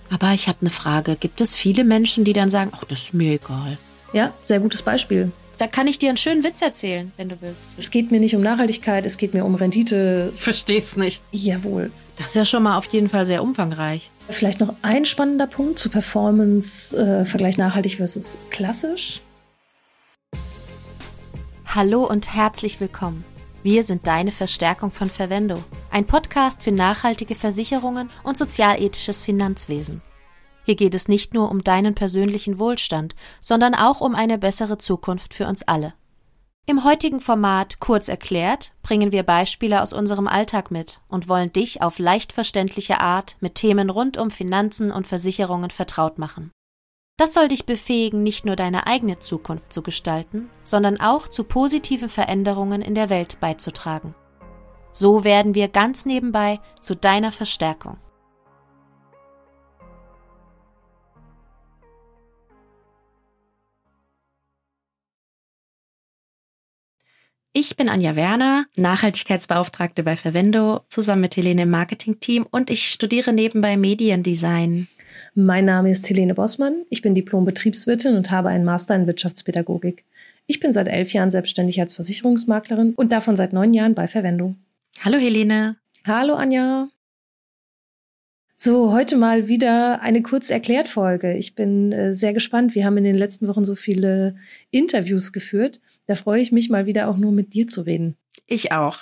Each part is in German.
Aber ich habe eine Frage. Gibt es viele Menschen, die dann sagen, ach, das ist mir egal? Ja, sehr gutes Beispiel. Da kann ich dir einen schönen Witz erzählen, wenn du willst. Es geht mir nicht um Nachhaltigkeit, es geht mir um Rendite. Ich verstehe es nicht. Jawohl. Das ist ja schon mal auf jeden Fall sehr umfangreich. Vielleicht noch ein spannender Punkt zu Performance, Vergleich nachhaltig versus klassisch. Hallo und herzlich willkommen. Wir sind deine Verstärkung von Verwendo, ein Podcast für nachhaltige Versicherungen und sozialethisches Finanzwesen. Hier geht es nicht nur um deinen persönlichen Wohlstand, sondern auch um eine bessere Zukunft für uns alle. Im heutigen Format Kurz erklärt bringen wir Beispiele aus unserem Alltag mit und wollen dich auf leicht verständliche Art mit Themen rund um Finanzen und Versicherungen vertraut machen. Das soll dich befähigen, nicht nur deine eigene Zukunft zu gestalten, sondern auch zu positiven Veränderungen in der Welt beizutragen. So werden wir ganz nebenbei zu deiner Verstärkung. Ich bin Anja Werner, Nachhaltigkeitsbeauftragte bei Verwendo, zusammen mit Helene im Marketingteam und ich studiere nebenbei Mediendesign. Mein Name ist Helene Bossmann, ich bin Diplom-Betriebswirtin und habe einen Master in Wirtschaftspädagogik. Ich bin seit 11 Jahren selbstständig als Versicherungsmaklerin und davon seit 9 Jahren bei Verwendo. Hallo Helene. Hallo Anja. So, heute mal wieder eine Kurz-Erklärt-Folge. Ich bin sehr gespannt. Wir haben in den letzten Wochen so viele Interviews geführt. Da freue ich mich mal wieder auch nur mit dir zu reden. Ich auch.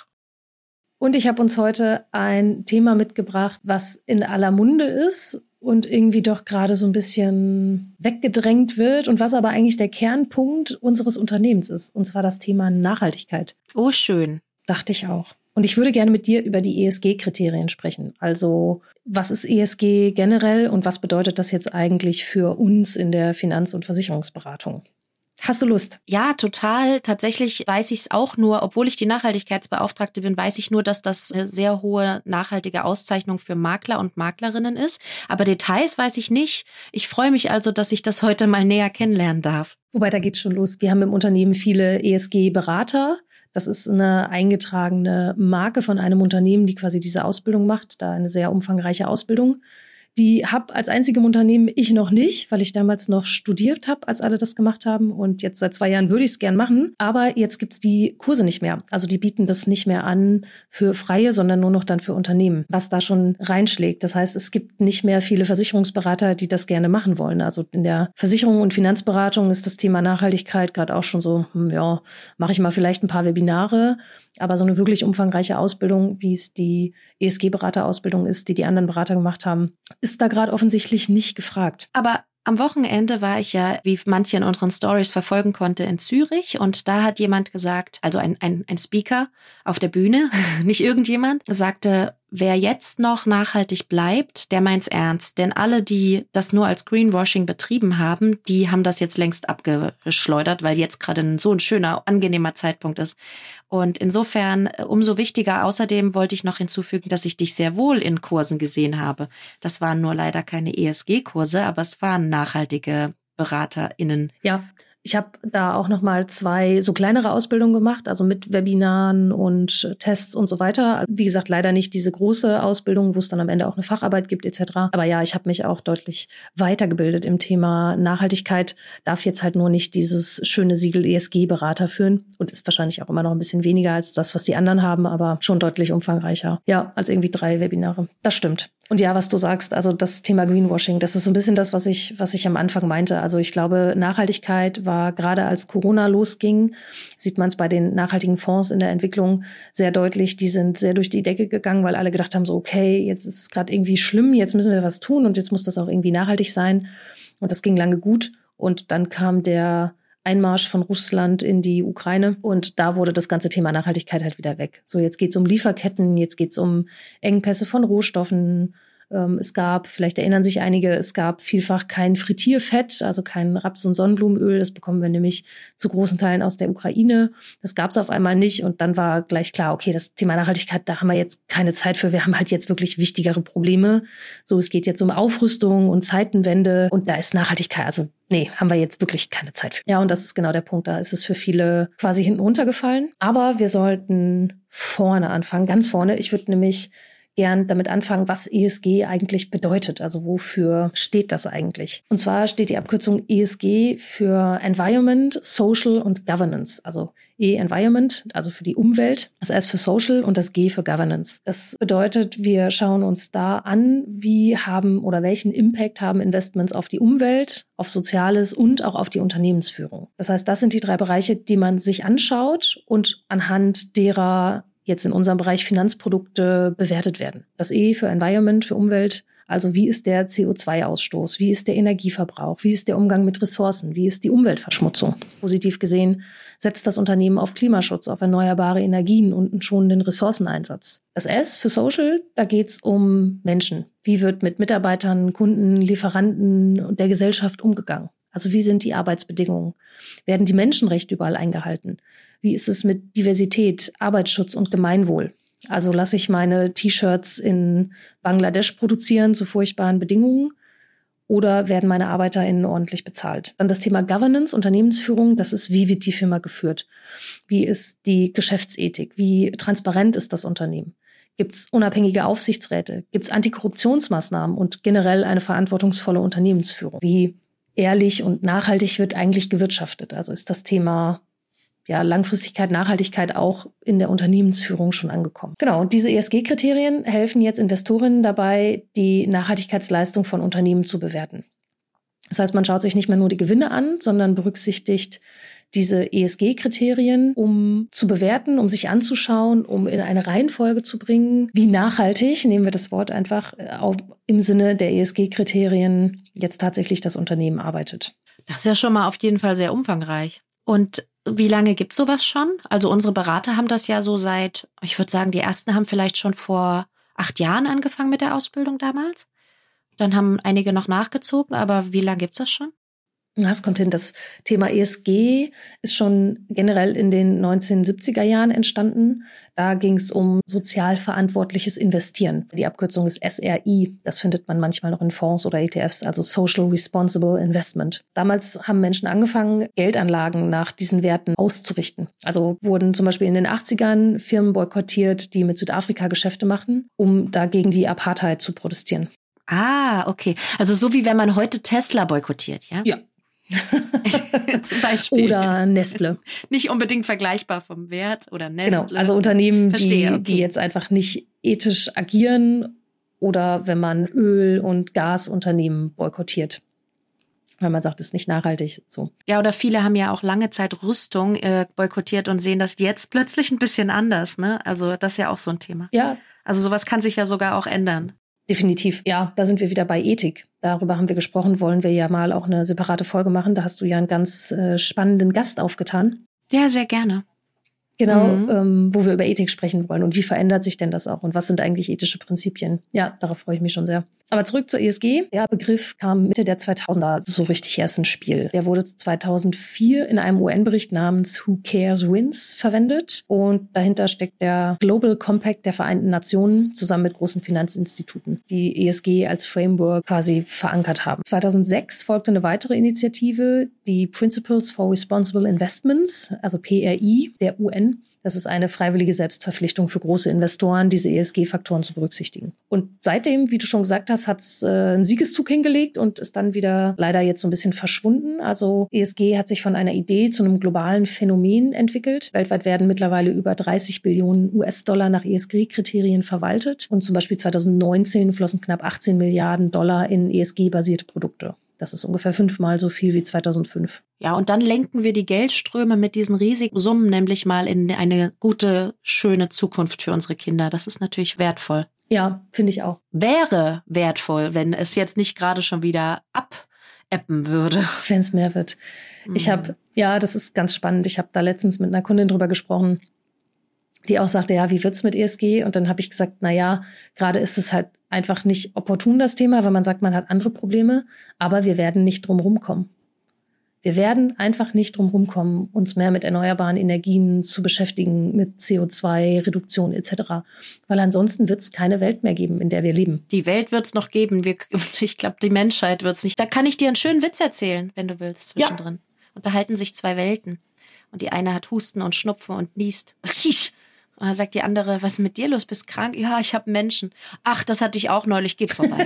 Und ich habe uns heute ein Thema mitgebracht, was in aller Munde ist und irgendwie doch gerade so ein bisschen weggedrängt wird und was aber eigentlich der Kernpunkt unseres Unternehmens ist. Und zwar das Thema Nachhaltigkeit. Oh, schön. Dachte ich auch. Und ich würde gerne mit dir über die ESG-Kriterien sprechen. Also was ist ESG generell und was bedeutet das jetzt eigentlich für uns in der Finanz- und Versicherungsberatung? Hast du Lust? Ja, total. Tatsächlich weiß ich es auch nur, obwohl ich die Nachhaltigkeitsbeauftragte bin, weiß ich nur, dass das eine sehr hohe nachhaltige Auszeichnung für Makler und Maklerinnen ist. Aber Details weiß ich nicht. Ich freue mich also, dass ich das heute mal näher kennenlernen darf. Wobei, da geht's schon los. Wir haben im Unternehmen viele ESG-Berater. Das ist eine eingetragene Marke von einem Unternehmen, die quasi diese Ausbildung macht. Da eine sehr umfangreiche Ausbildung. Die habe als einzigem Unternehmen ich noch nicht, weil ich damals noch studiert habe, als alle das gemacht haben. Und jetzt seit 2 Jahren würde ich es gern machen. Aber jetzt gibt's die Kurse nicht mehr. Also die bieten das nicht mehr an für Freie, sondern nur noch dann für Unternehmen, was da schon reinschlägt. Das heißt, es gibt nicht mehr viele Versicherungsberater, die das gerne machen wollen. Also in der Versicherung und Finanzberatung ist das Thema Nachhaltigkeit gerade auch schon so, ja, mache ich mal vielleicht ein paar Webinare. Aber so eine wirklich umfangreiche Ausbildung, wie es die ESG-Beraterausbildung ist, die anderen Berater gemacht haben, ist da gerade offensichtlich nicht gefragt. Aber am Wochenende war ich ja, wie manche in unseren Stories verfolgen konnte, in Zürich. Und da hat jemand gesagt, also ein Speaker auf der Bühne, nicht irgendjemand, sagte, wer jetzt noch nachhaltig bleibt, der meint's ernst. Denn alle, die das nur als Greenwashing betrieben haben, die haben das jetzt längst abgeschleudert, weil jetzt gerade so ein schöner, angenehmer Zeitpunkt ist. Und insofern umso wichtiger. Außerdem wollte ich noch hinzufügen, dass ich dich sehr wohl in Kursen gesehen habe. Das waren nur leider keine ESG-Kurse, aber es waren nachhaltige BeraterInnen. Ja. Ich habe da auch noch mal 2 so kleinere Ausbildungen gemacht, also mit Webinaren und Tests und so weiter. Wie gesagt, leider nicht diese große Ausbildung, wo es dann am Ende auch eine Facharbeit gibt etc. Aber ja, ich habe mich auch deutlich weitergebildet im Thema Nachhaltigkeit, darf jetzt halt nur nicht dieses schöne Siegel ESG-Berater führen und ist wahrscheinlich auch immer noch ein bisschen weniger als das, was die anderen haben, aber schon deutlich umfangreicher. Ja, als irgendwie 3 Webinare. Das stimmt. Und ja, was du sagst, also das Thema Greenwashing, das ist so ein bisschen das, was ich am Anfang meinte. Also ich glaube, Nachhaltigkeit war gerade als Corona losging, sieht man es bei den nachhaltigen Fonds in der Entwicklung sehr deutlich. Die sind sehr durch die Decke gegangen, weil alle gedacht haben, so okay, jetzt ist es gerade irgendwie schlimm, jetzt müssen wir was tun und jetzt muss das auch irgendwie nachhaltig sein. Und das ging lange gut. Und dann kam der Einmarsch von Russland in die Ukraine und da wurde das ganze Thema Nachhaltigkeit halt wieder weg. So, jetzt geht's um Lieferketten, jetzt geht's um Engpässe von Rohstoffen. Es gab, vielleicht erinnern sich einige, es gab vielfach kein Frittierfett, also kein Raps- und Sonnenblumenöl. Das bekommen wir nämlich zu großen Teilen aus der Ukraine. Das gab es auf einmal nicht und dann war gleich klar, okay, das Thema Nachhaltigkeit, da haben wir jetzt keine Zeit für. Wir haben halt jetzt wirklich wichtigere Probleme. So, es geht jetzt um Aufrüstung und Zeitenwende und da ist Nachhaltigkeit, also nee, haben wir jetzt wirklich keine Zeit für. Ja, und das ist genau der Punkt. Da ist es für viele quasi hinten runtergefallen. Aber wir sollten vorne anfangen, ganz vorne. Ich würde nämlich gern damit anfangen, was ESG eigentlich bedeutet. Also wofür steht das eigentlich? Und zwar steht die Abkürzung ESG für Environment, Social und Governance. Also E-Environment, also für die Umwelt, das S für Social und das G für Governance. Das bedeutet, wir schauen uns da an, welchen Impact haben Investments auf die Umwelt, auf Soziales und auch auf die Unternehmensführung. Das heißt, das sind die 3 Bereiche, die man sich anschaut und anhand derer jetzt in unserem Bereich Finanzprodukte bewertet werden. Das E für Environment, für Umwelt. Also wie ist der CO2-Ausstoß? Wie ist der Energieverbrauch? Wie ist der Umgang mit Ressourcen? Wie ist die Umweltverschmutzung? Positiv gesehen setzt das Unternehmen auf Klimaschutz, auf erneuerbare Energien und einen schonenden Ressourceneinsatz. Das S für Social, da geht es um Menschen. Wie wird mit Mitarbeitern, Kunden, Lieferanten und der Gesellschaft umgegangen? Also wie sind die Arbeitsbedingungen? Werden die Menschenrechte überall eingehalten? Wie ist es mit Diversität, Arbeitsschutz und Gemeinwohl? Also lasse ich meine T-Shirts in Bangladesch produzieren zu furchtbaren Bedingungen oder werden meine ArbeiterInnen ordentlich bezahlt? Dann das Thema Governance, Unternehmensführung, das ist, wie wird die Firma geführt? Wie ist die Geschäftsethik? Wie transparent ist das Unternehmen? Gibt es unabhängige Aufsichtsräte? Gibt es Antikorruptionsmaßnahmen und generell eine verantwortungsvolle Unternehmensführung? Wie ehrlich und nachhaltig wird eigentlich gewirtschaftet? Also ist das Thema Langfristigkeit, Nachhaltigkeit auch in der Unternehmensführung schon angekommen. Genau, und diese ESG-Kriterien helfen jetzt Investorinnen dabei, die Nachhaltigkeitsleistung von Unternehmen zu bewerten. Das heißt, man schaut sich nicht mehr nur die Gewinne an, sondern berücksichtigt diese ESG-Kriterien, um zu bewerten, um sich anzuschauen, um in eine Reihenfolge zu bringen, wie nachhaltig, nehmen wir das Wort einfach, auch im Sinne der ESG-Kriterien jetzt tatsächlich das Unternehmen arbeitet. Das ist ja schon mal auf jeden Fall sehr umfangreich. Und wie lange gibt's sowas schon? Also unsere Berater haben das ja so ich würde sagen, die ersten haben vielleicht schon vor 8 Jahren angefangen mit der Ausbildung damals. Dann haben einige noch nachgezogen, aber wie lange gibt's das schon? Das kommt hin. Das Thema ESG ist schon generell in den 1970er Jahren entstanden. Da ging es um sozial verantwortliches Investieren. Die Abkürzung ist SRI. Das findet man manchmal noch in Fonds oder ETFs, also Social Responsible Investment. Damals haben Menschen angefangen, Geldanlagen nach diesen Werten auszurichten. Also wurden zum Beispiel in den 80ern Firmen boykottiert, die mit Südafrika Geschäfte machen, um dagegen die Apartheid zu protestieren. Ah, okay. Also so wie wenn man heute Tesla boykottiert, ja? Ja. Zum Beispiel. Oder Nestle. Nicht unbedingt vergleichbar vom Wert oder Nestle. Genau, also Unternehmen, Verstehe, die jetzt einfach nicht ethisch agieren oder wenn man Öl- und Gasunternehmen boykottiert. Weil man sagt, es ist nicht nachhaltig. So. Ja, oder viele haben ja auch lange Zeit Rüstung boykottiert und sehen das jetzt plötzlich ein bisschen anders, ne? Also das ist ja auch so ein Thema. Ja. Also sowas kann sich ja sogar auch ändern. Definitiv, ja, da sind wir wieder bei Ethik. Darüber haben wir gesprochen, wollen wir ja mal auch eine separate Folge machen. Da hast du ja einen ganz spannenden Gast aufgetan. Ja, sehr gerne. Genau, wo wir über Ethik sprechen wollen und wie verändert sich denn das auch und was sind eigentlich ethische Prinzipien. Ja, darauf freue ich mich schon sehr. Aber zurück zur ESG. Der Begriff kam Mitte der 2000er so richtig erst ins Spiel. Der wurde 2004 in einem UN-Bericht namens Who Cares Wins verwendet. Und dahinter steckt der Global Compact der Vereinten Nationen zusammen mit großen Finanzinstituten, die ESG als Framework quasi verankert haben. 2006 folgte eine weitere Initiative, die Principles for Responsible Investments, also PRI, der UN. Das ist eine freiwillige Selbstverpflichtung für große Investoren, diese ESG-Faktoren zu berücksichtigen. Und seitdem, wie du schon gesagt hast, hat es einen Siegeszug hingelegt und ist dann wieder leider jetzt so ein bisschen verschwunden. Also ESG hat sich von einer Idee zu einem globalen Phänomen entwickelt. Weltweit werden mittlerweile über 30 Billionen US-Dollar nach ESG-Kriterien verwaltet. Und zum Beispiel 2019 flossen knapp 18 Milliarden Dollar in ESG-basierte Produkte. Das ist ungefähr 5-mal so viel wie 2005. Ja, und dann lenken wir die Geldströme mit diesen riesigen Summen nämlich mal in eine gute, schöne Zukunft für unsere Kinder. Das ist natürlich wertvoll. Ja, finde ich auch. Wäre wertvoll, wenn es jetzt nicht gerade schon wieder abebben würde. Wenn es mehr wird. Das ist ganz spannend. Ich habe da letztens mit einer Kundin drüber gesprochen, die auch sagte, ja, wie wird's mit ESG? Und dann habe ich gesagt, gerade ist es halt einfach nicht opportun, das Thema, weil man sagt, man hat andere Probleme, aber wir werden nicht drum rumkommen. Wir werden einfach nicht drum rumkommen, uns mehr mit erneuerbaren Energien zu beschäftigen, mit CO2-Reduktion etc. Weil ansonsten wird es keine Welt mehr geben, in der wir leben. Die Welt wird es noch geben. Ich glaube, die Menschheit wird es nicht. Da kann ich dir einen schönen Witz erzählen, wenn du willst, zwischendrin. Ja. Unterhalten sich 2 Welten. Und die eine hat Husten und Schnupfen und niest. Und dann sagt die andere, was ist mit dir los? Bist krank? Ja, ich habe Menschen. Ach, das hatte ich auch neulich, geht vorbei.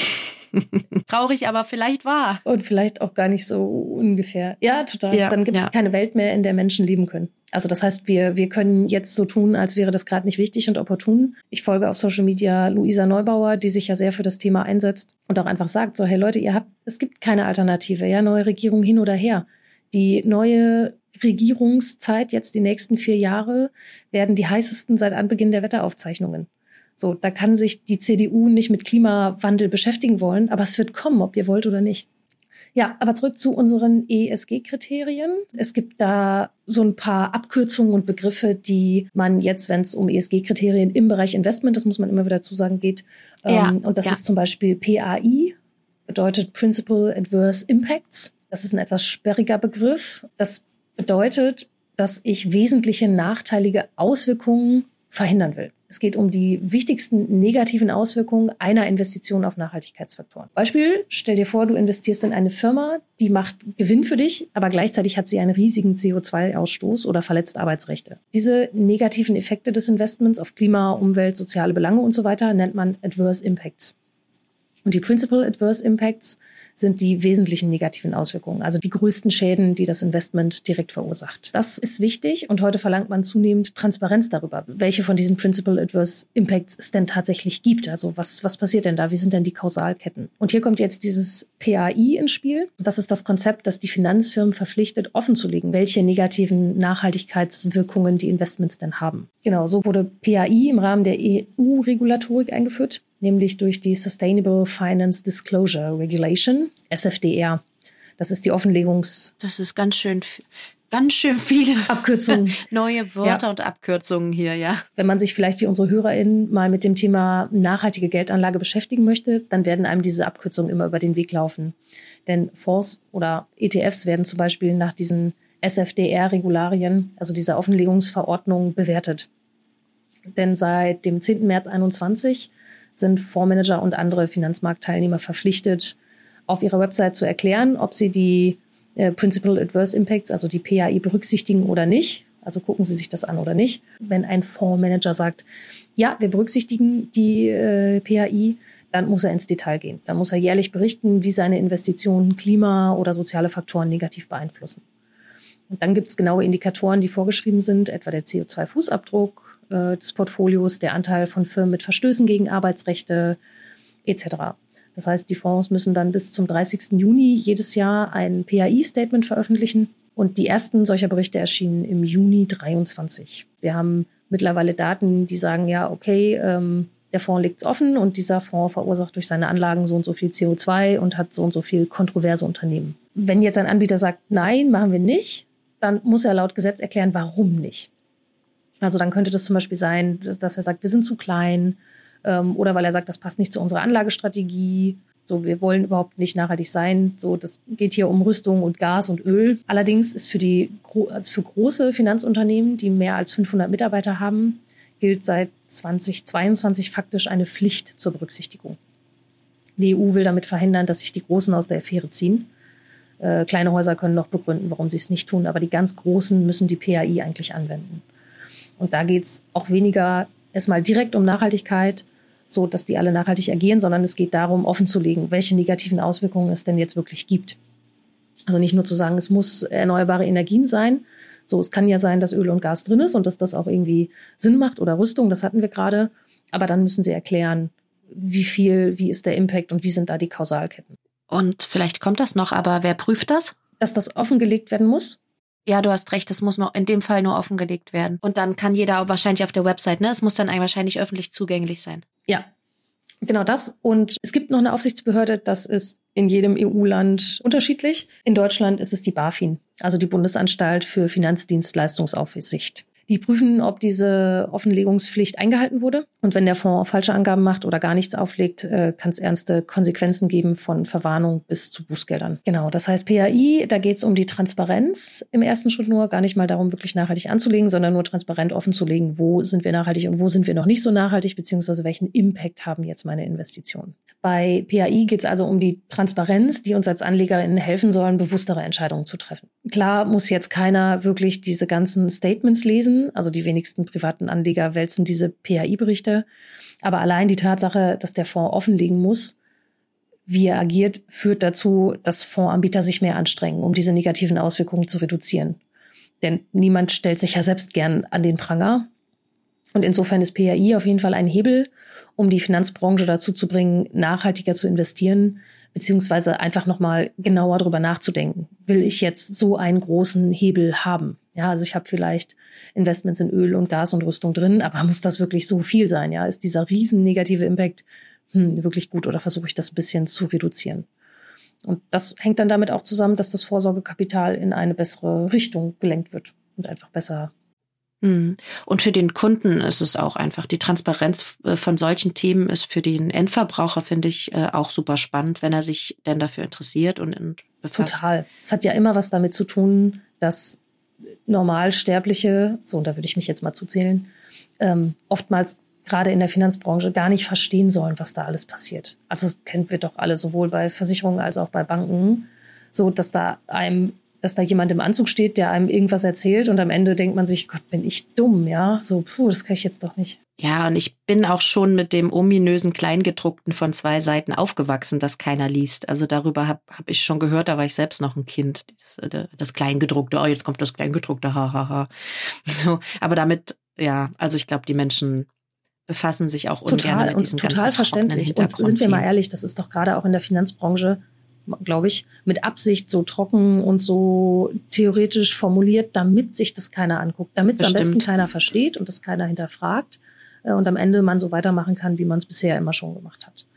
Traurig, aber vielleicht wahr. Und vielleicht auch gar nicht so ungefähr. Ja, total. Ja, dann gibt es keine Welt mehr, in der Menschen leben können. Also das heißt, wir können jetzt so tun, als wäre das gerade nicht wichtig und opportun. Ich folge auf Social Media Luisa Neubauer, die sich ja sehr für das Thema einsetzt und auch einfach sagt, so hey Leute, es gibt keine Alternative, ja, neue Regierung hin oder her. Die neue Regierungszeit, jetzt die nächsten 4 Jahre, werden die heißesten seit Anbeginn der Wetteraufzeichnungen. So, da kann sich die CDU nicht mit Klimawandel beschäftigen wollen, aber es wird kommen, ob ihr wollt oder nicht. Ja, aber zurück zu unseren ESG-Kriterien. Es gibt da so ein paar Abkürzungen und Begriffe, die man jetzt, wenn es um ESG-Kriterien im Bereich Investment, das muss man immer wieder dazu sagen, geht. Und das ist zum Beispiel PAI, bedeutet Principal Adverse Impacts. Das ist ein etwas sperriger Begriff. Das bedeutet, dass ich wesentliche nachteilige Auswirkungen verhindern will. Es geht um die wichtigsten negativen Auswirkungen einer Investition auf Nachhaltigkeitsfaktoren. Beispiel, stell dir vor, du investierst in eine Firma, die macht Gewinn für dich, aber gleichzeitig hat sie einen riesigen CO2-Ausstoß oder verletzt Arbeitsrechte. Diese negativen Effekte des Investments auf Klima, Umwelt, soziale Belange und so weiter nennt man Adverse Impacts. Und die Principal Adverse Impacts sind die wesentlichen negativen Auswirkungen, also die größten Schäden, die das Investment direkt verursacht. Das ist wichtig und heute verlangt man zunehmend Transparenz darüber, welche von diesen Principal Adverse Impacts es denn tatsächlich gibt. Also was passiert denn da? Wie sind denn die Kausalketten? Und hier kommt jetzt dieses PAI ins Spiel. Das ist das Konzept, das die Finanzfirmen verpflichtet, offenzulegen, welche negativen Nachhaltigkeitswirkungen die Investments denn haben. Genau, so wurde PAI im Rahmen der EU-Regulatorik eingeführt, nämlich durch die Sustainable Finance Disclosure Regulation, SFDR. Das ist die Das ist ganz schön viele Abkürzungen. Neue Wörter und Abkürzungen hier, ja. Wenn man sich vielleicht wie unsere HörerInnen mal mit dem Thema nachhaltige Geldanlage beschäftigen möchte, dann werden einem diese Abkürzungen immer über den Weg laufen. Denn Fonds oder ETFs werden zum Beispiel nach diesen SFDR-Regularien, also dieser Offenlegungsverordnung, bewertet. Denn seit dem 10. März 2021 sind Fondsmanager und andere Finanzmarktteilnehmer verpflichtet, auf ihrer Website zu erklären, ob sie die Principal Adverse Impacts, also die PAI, berücksichtigen oder nicht. Also gucken Sie sich das an oder nicht. Wenn ein Fondsmanager sagt, ja, wir berücksichtigen die PAI, dann muss er ins Detail gehen. Dann muss er jährlich berichten, wie seine Investitionen Klima- oder soziale Faktoren negativ beeinflussen. Und dann gibt es genaue Indikatoren, die vorgeschrieben sind, etwa der CO2-Fußabdruck des Portfolios, der Anteil von Firmen mit Verstößen gegen Arbeitsrechte etc. Das heißt, die Fonds müssen dann bis zum 30. Juni jedes Jahr ein PAI-Statement veröffentlichen. Und die ersten solcher Berichte erschienen im Juni 2023. Wir haben mittlerweile Daten, die sagen, ja, okay, der Fonds legt es offen und dieser Fonds verursacht durch seine Anlagen so und so viel CO2 und hat so und so viel kontroverse Unternehmen. Wenn jetzt ein Anbieter sagt, nein, machen wir nicht, dann muss er laut Gesetz erklären, warum nicht. Also dann könnte das zum Beispiel sein, dass er sagt, wir sind zu klein oder weil er sagt, das passt nicht zu unserer Anlagestrategie. So, wir wollen überhaupt nicht nachhaltig sein. So, das geht hier um Rüstung und Gas und Öl. Allerdings ist für große Finanzunternehmen, die mehr als 500 Mitarbeiter haben, gilt seit 2022 faktisch eine Pflicht zur Berücksichtigung. Die EU will damit verhindern, dass sich die Großen aus der Affäre ziehen. Kleine Häuser können noch begründen, warum sie es nicht tun, aber die ganz Großen müssen die PAI eigentlich anwenden. Und da geht es auch weniger erstmal direkt um Nachhaltigkeit, so dass die alle nachhaltig agieren, sondern es geht darum, offenzulegen, welche negativen Auswirkungen es denn jetzt wirklich gibt. Also nicht nur zu sagen, es muss erneuerbare Energien sein. So, es kann ja sein, dass Öl und Gas drin ist und dass das auch irgendwie Sinn macht oder Rüstung, das hatten wir gerade. Aber dann müssen sie erklären, wie ist der Impact und wie sind da die Kausalketten. Und vielleicht kommt das noch, aber wer prüft das? Dass das offengelegt werden muss. Ja, du hast recht, das muss noch in dem Fall nur offengelegt werden. Und dann kann jeder wahrscheinlich auf der Website, ne? Es muss dann wahrscheinlich öffentlich zugänglich sein. Ja, genau das. Und es gibt noch eine Aufsichtsbehörde, das ist in jedem EU-Land unterschiedlich. In Deutschland ist es die BaFin, also die Bundesanstalt für Finanzdienstleistungsaufsicht. Die prüfen, ob diese Offenlegungspflicht eingehalten wurde. Und wenn der Fonds falsche Angaben macht oder gar nichts auflegt, kann es ernste Konsequenzen geben, von Verwarnung bis zu Bußgeldern. Genau, das heißt PAI, da geht es um die Transparenz im ersten Schritt nur, gar nicht mal darum, wirklich nachhaltig anzulegen, sondern nur transparent offenzulegen, wo sind wir nachhaltig und wo sind wir noch nicht so nachhaltig, beziehungsweise welchen Impact haben jetzt meine Investitionen. Bei PAI geht es also um die Transparenz, die uns als AnlegerInnen helfen sollen, bewusstere Entscheidungen zu treffen. Klar muss jetzt keiner wirklich diese ganzen Statements lesen, also die wenigsten privaten Anleger wälzen diese PAI-Berichte, aber allein die Tatsache, dass der Fonds offenlegen muss, wie er agiert, führt dazu, dass Fondsanbieter sich mehr anstrengen, um diese negativen Auswirkungen zu reduzieren. Denn niemand stellt sich ja selbst gern an den Pranger. Und insofern ist PAI auf jeden Fall ein Hebel, um die Finanzbranche dazu zu bringen, nachhaltiger zu investieren, beziehungsweise einfach nochmal genauer drüber nachzudenken. Will ich jetzt so einen großen Hebel haben? Ja, also ich habe vielleicht Investments in Öl und Gas und Rüstung drin, aber muss das wirklich so viel sein? Ja, ist dieser riesen negative Impact wirklich gut oder versuche ich das ein bisschen zu reduzieren? Und das hängt dann damit auch zusammen, dass das Vorsorgekapital in eine bessere Richtung gelenkt wird und einfach besser. Und für den Kunden ist es auch einfach, die Transparenz von solchen Themen ist für den Endverbraucher, finde ich, auch super spannend, wenn er sich denn dafür interessiert und befasst. Total. Es hat ja immer was damit zu tun, dass Normalsterbliche, so, und da würde ich mich jetzt mal zuzählen, oftmals gerade in der Finanzbranche gar nicht verstehen sollen, was da alles passiert. Also kennen wir doch alle, sowohl bei Versicherungen als auch bei Banken, so dass da jemand im Anzug steht, der einem irgendwas erzählt und am Ende denkt man sich, Gott, bin ich dumm, ja? So, das kann ich jetzt doch nicht. Ja, und ich bin auch schon mit dem ominösen Kleingedruckten von 2 Seiten aufgewachsen, das keiner liest. Also darüber hab ich schon gehört, da war ich selbst noch ein Kind. Das Kleingedruckte, oh, jetzt kommt das Kleingedruckte, hahaha. So, aber damit, ja, also ich glaube, die Menschen befassen sich auch ungern mit diesen total ganzen verständlich. Und sind wir mal ehrlich, das ist doch gerade auch in der Finanzbranche, glaube ich, mit Absicht so trocken und so theoretisch formuliert, damit sich das keiner anguckt, damit es am besten keiner versteht und das keiner hinterfragt und am Ende man so weitermachen kann, wie man es bisher immer schon gemacht hat.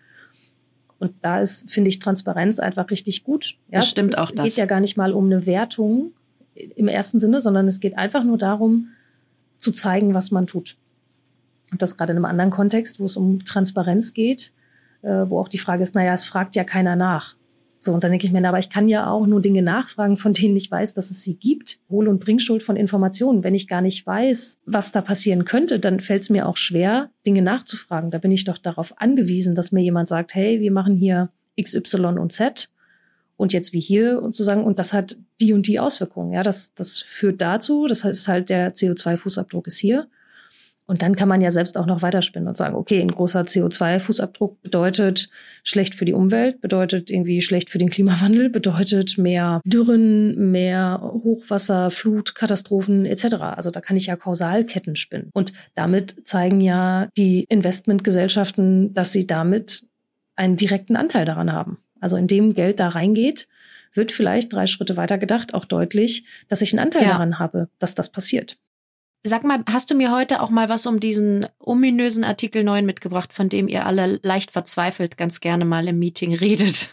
Und da ist, finde ich, Transparenz einfach richtig gut. Ja, das stimmt auch. Es geht ja gar nicht mal um eine Wertung im ersten Sinne, sondern es geht einfach nur darum, zu zeigen, was man tut. Und das gerade in einem anderen Kontext, wo es um Transparenz geht, wo auch die Frage ist, es fragt ja keiner nach. So, und dann denke ich mir, aber ich kann ja auch nur Dinge nachfragen, von denen ich weiß, dass es sie gibt. Hol- und Bringschuld von Informationen. Wenn ich gar nicht weiß, was da passieren könnte, dann fällt es mir auch schwer, Dinge nachzufragen. Da bin ich doch darauf angewiesen, dass mir jemand sagt, hey, wir machen hier X, Y und Z und jetzt wie hier und zu sagen, und das hat die und die Auswirkungen. Ja, das führt dazu, das heißt halt, der CO2-Fußabdruck ist hier. Und dann kann man ja selbst auch noch weiterspinnen und sagen, okay, ein großer CO2-Fußabdruck bedeutet schlecht für die Umwelt, bedeutet irgendwie schlecht für den Klimawandel, bedeutet mehr Dürren, mehr Hochwasser, Flut, Katastrophen etc. Also da kann ich ja Kausalketten spinnen. Und damit zeigen ja die Investmentgesellschaften, dass sie damit einen direkten Anteil daran haben. Also indem Geld da reingeht, wird vielleicht 3 Schritte weiter gedacht auch deutlich, dass ich einen Anteil daran habe, dass das passiert. Sag mal, hast du mir heute auch mal was um diesen ominösen Artikel 9 mitgebracht, von dem ihr alle leicht verzweifelt ganz gerne mal im Meeting redet?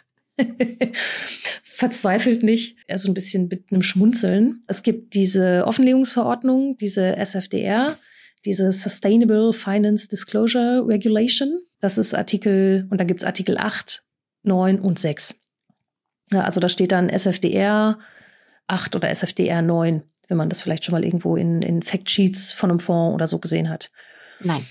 Verzweifelt nicht, eher so ein bisschen mit einem Schmunzeln. Es gibt diese Offenlegungsverordnung, diese SFDR, diese Sustainable Finance Disclosure Regulation. Das ist Artikel, und da gibt's Artikel 8, 9 und 6. Ja, also da steht dann SFDR 8 oder SFDR 9. Wenn man das vielleicht schon mal irgendwo in Factsheets von einem Fonds oder so gesehen hat. Nein.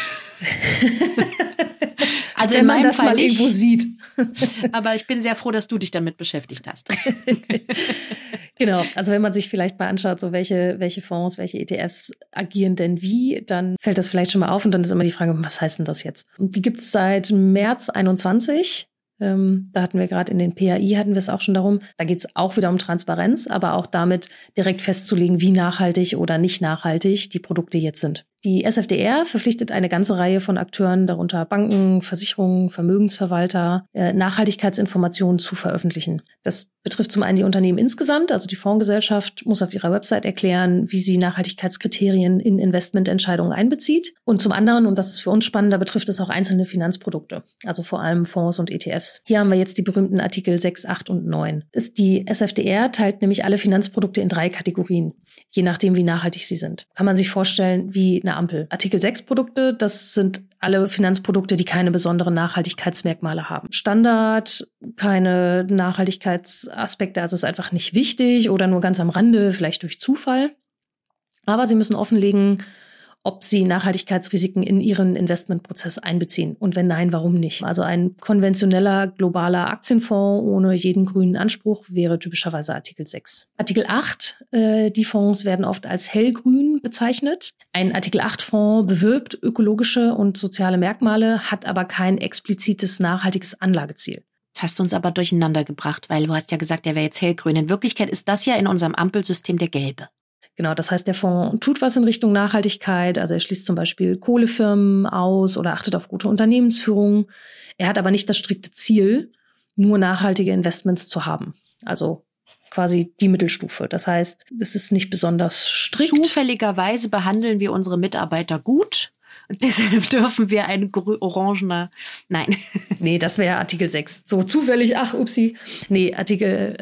Also wenn man das Fall mal nicht, irgendwo sieht. Aber ich bin sehr froh, dass du dich damit beschäftigt hast. Genau, also wenn man sich vielleicht mal anschaut, so welche Fonds, welche ETFs agieren denn wie, dann fällt das vielleicht schon mal auf und dann ist immer die Frage, was heißt denn das jetzt? Und die gibt's seit März 21. Da hatten wir gerade in den PAI, hatten wir es auch schon darum. Da geht es auch wieder um Transparenz, aber auch damit direkt festzulegen, wie nachhaltig oder nicht nachhaltig die Produkte jetzt sind. Die SFDR verpflichtet eine ganze Reihe von Akteuren, darunter Banken, Versicherungen, Vermögensverwalter, Nachhaltigkeitsinformationen zu veröffentlichen. Das betrifft zum einen die Unternehmen insgesamt, also die Fondsgesellschaft muss auf ihrer Website erklären, wie sie Nachhaltigkeitskriterien in Investmententscheidungen einbezieht. Und zum anderen, und das ist für uns spannender, betrifft es auch einzelne Finanzprodukte, also vor allem Fonds und ETFs. Hier haben wir jetzt die berühmten Artikel 6, 8 und 9. Die SFDR teilt nämlich alle Finanzprodukte in 3 Kategorien, je nachdem, wie nachhaltig sie sind. Kann man sich vorstellen wie eine Ampel. Artikel 6 Produkte, das sind alle Finanzprodukte, die keine besonderen Nachhaltigkeitsmerkmale haben. Standard, keine Nachhaltigkeitsaspekte, also ist einfach nicht wichtig oder nur ganz am Rande, vielleicht durch Zufall. Aber sie müssen offenlegen, ob sie Nachhaltigkeitsrisiken in ihren Investmentprozess einbeziehen. Und wenn nein, warum nicht? Also ein konventioneller globaler Aktienfonds ohne jeden grünen Anspruch wäre typischerweise Artikel 6. Artikel 8, die Fonds werden oft als hellgrün bezeichnet. Ein Artikel 8 Fonds bewirbt ökologische und soziale Merkmale, hat aber kein explizites nachhaltiges Anlageziel. Das hast du uns aber durcheinander gebracht, weil du hast ja gesagt, der wäre jetzt hellgrün. In Wirklichkeit ist das ja in unserem Ampelsystem der gelbe. Genau, das heißt, der Fonds tut was in Richtung Nachhaltigkeit. Also er schließt zum Beispiel Kohlefirmen aus oder achtet auf gute Unternehmensführung. Er hat aber nicht das strikte Ziel, nur nachhaltige Investments zu haben. Also quasi die Mittelstufe. Das heißt, es ist nicht besonders strikt. Zufälligerweise behandeln wir unsere Mitarbeiter gut. Und deshalb dürfen wir ein orangener, nein. Nee, das wäre Artikel 6. So zufällig, upsie. Nee, Artikel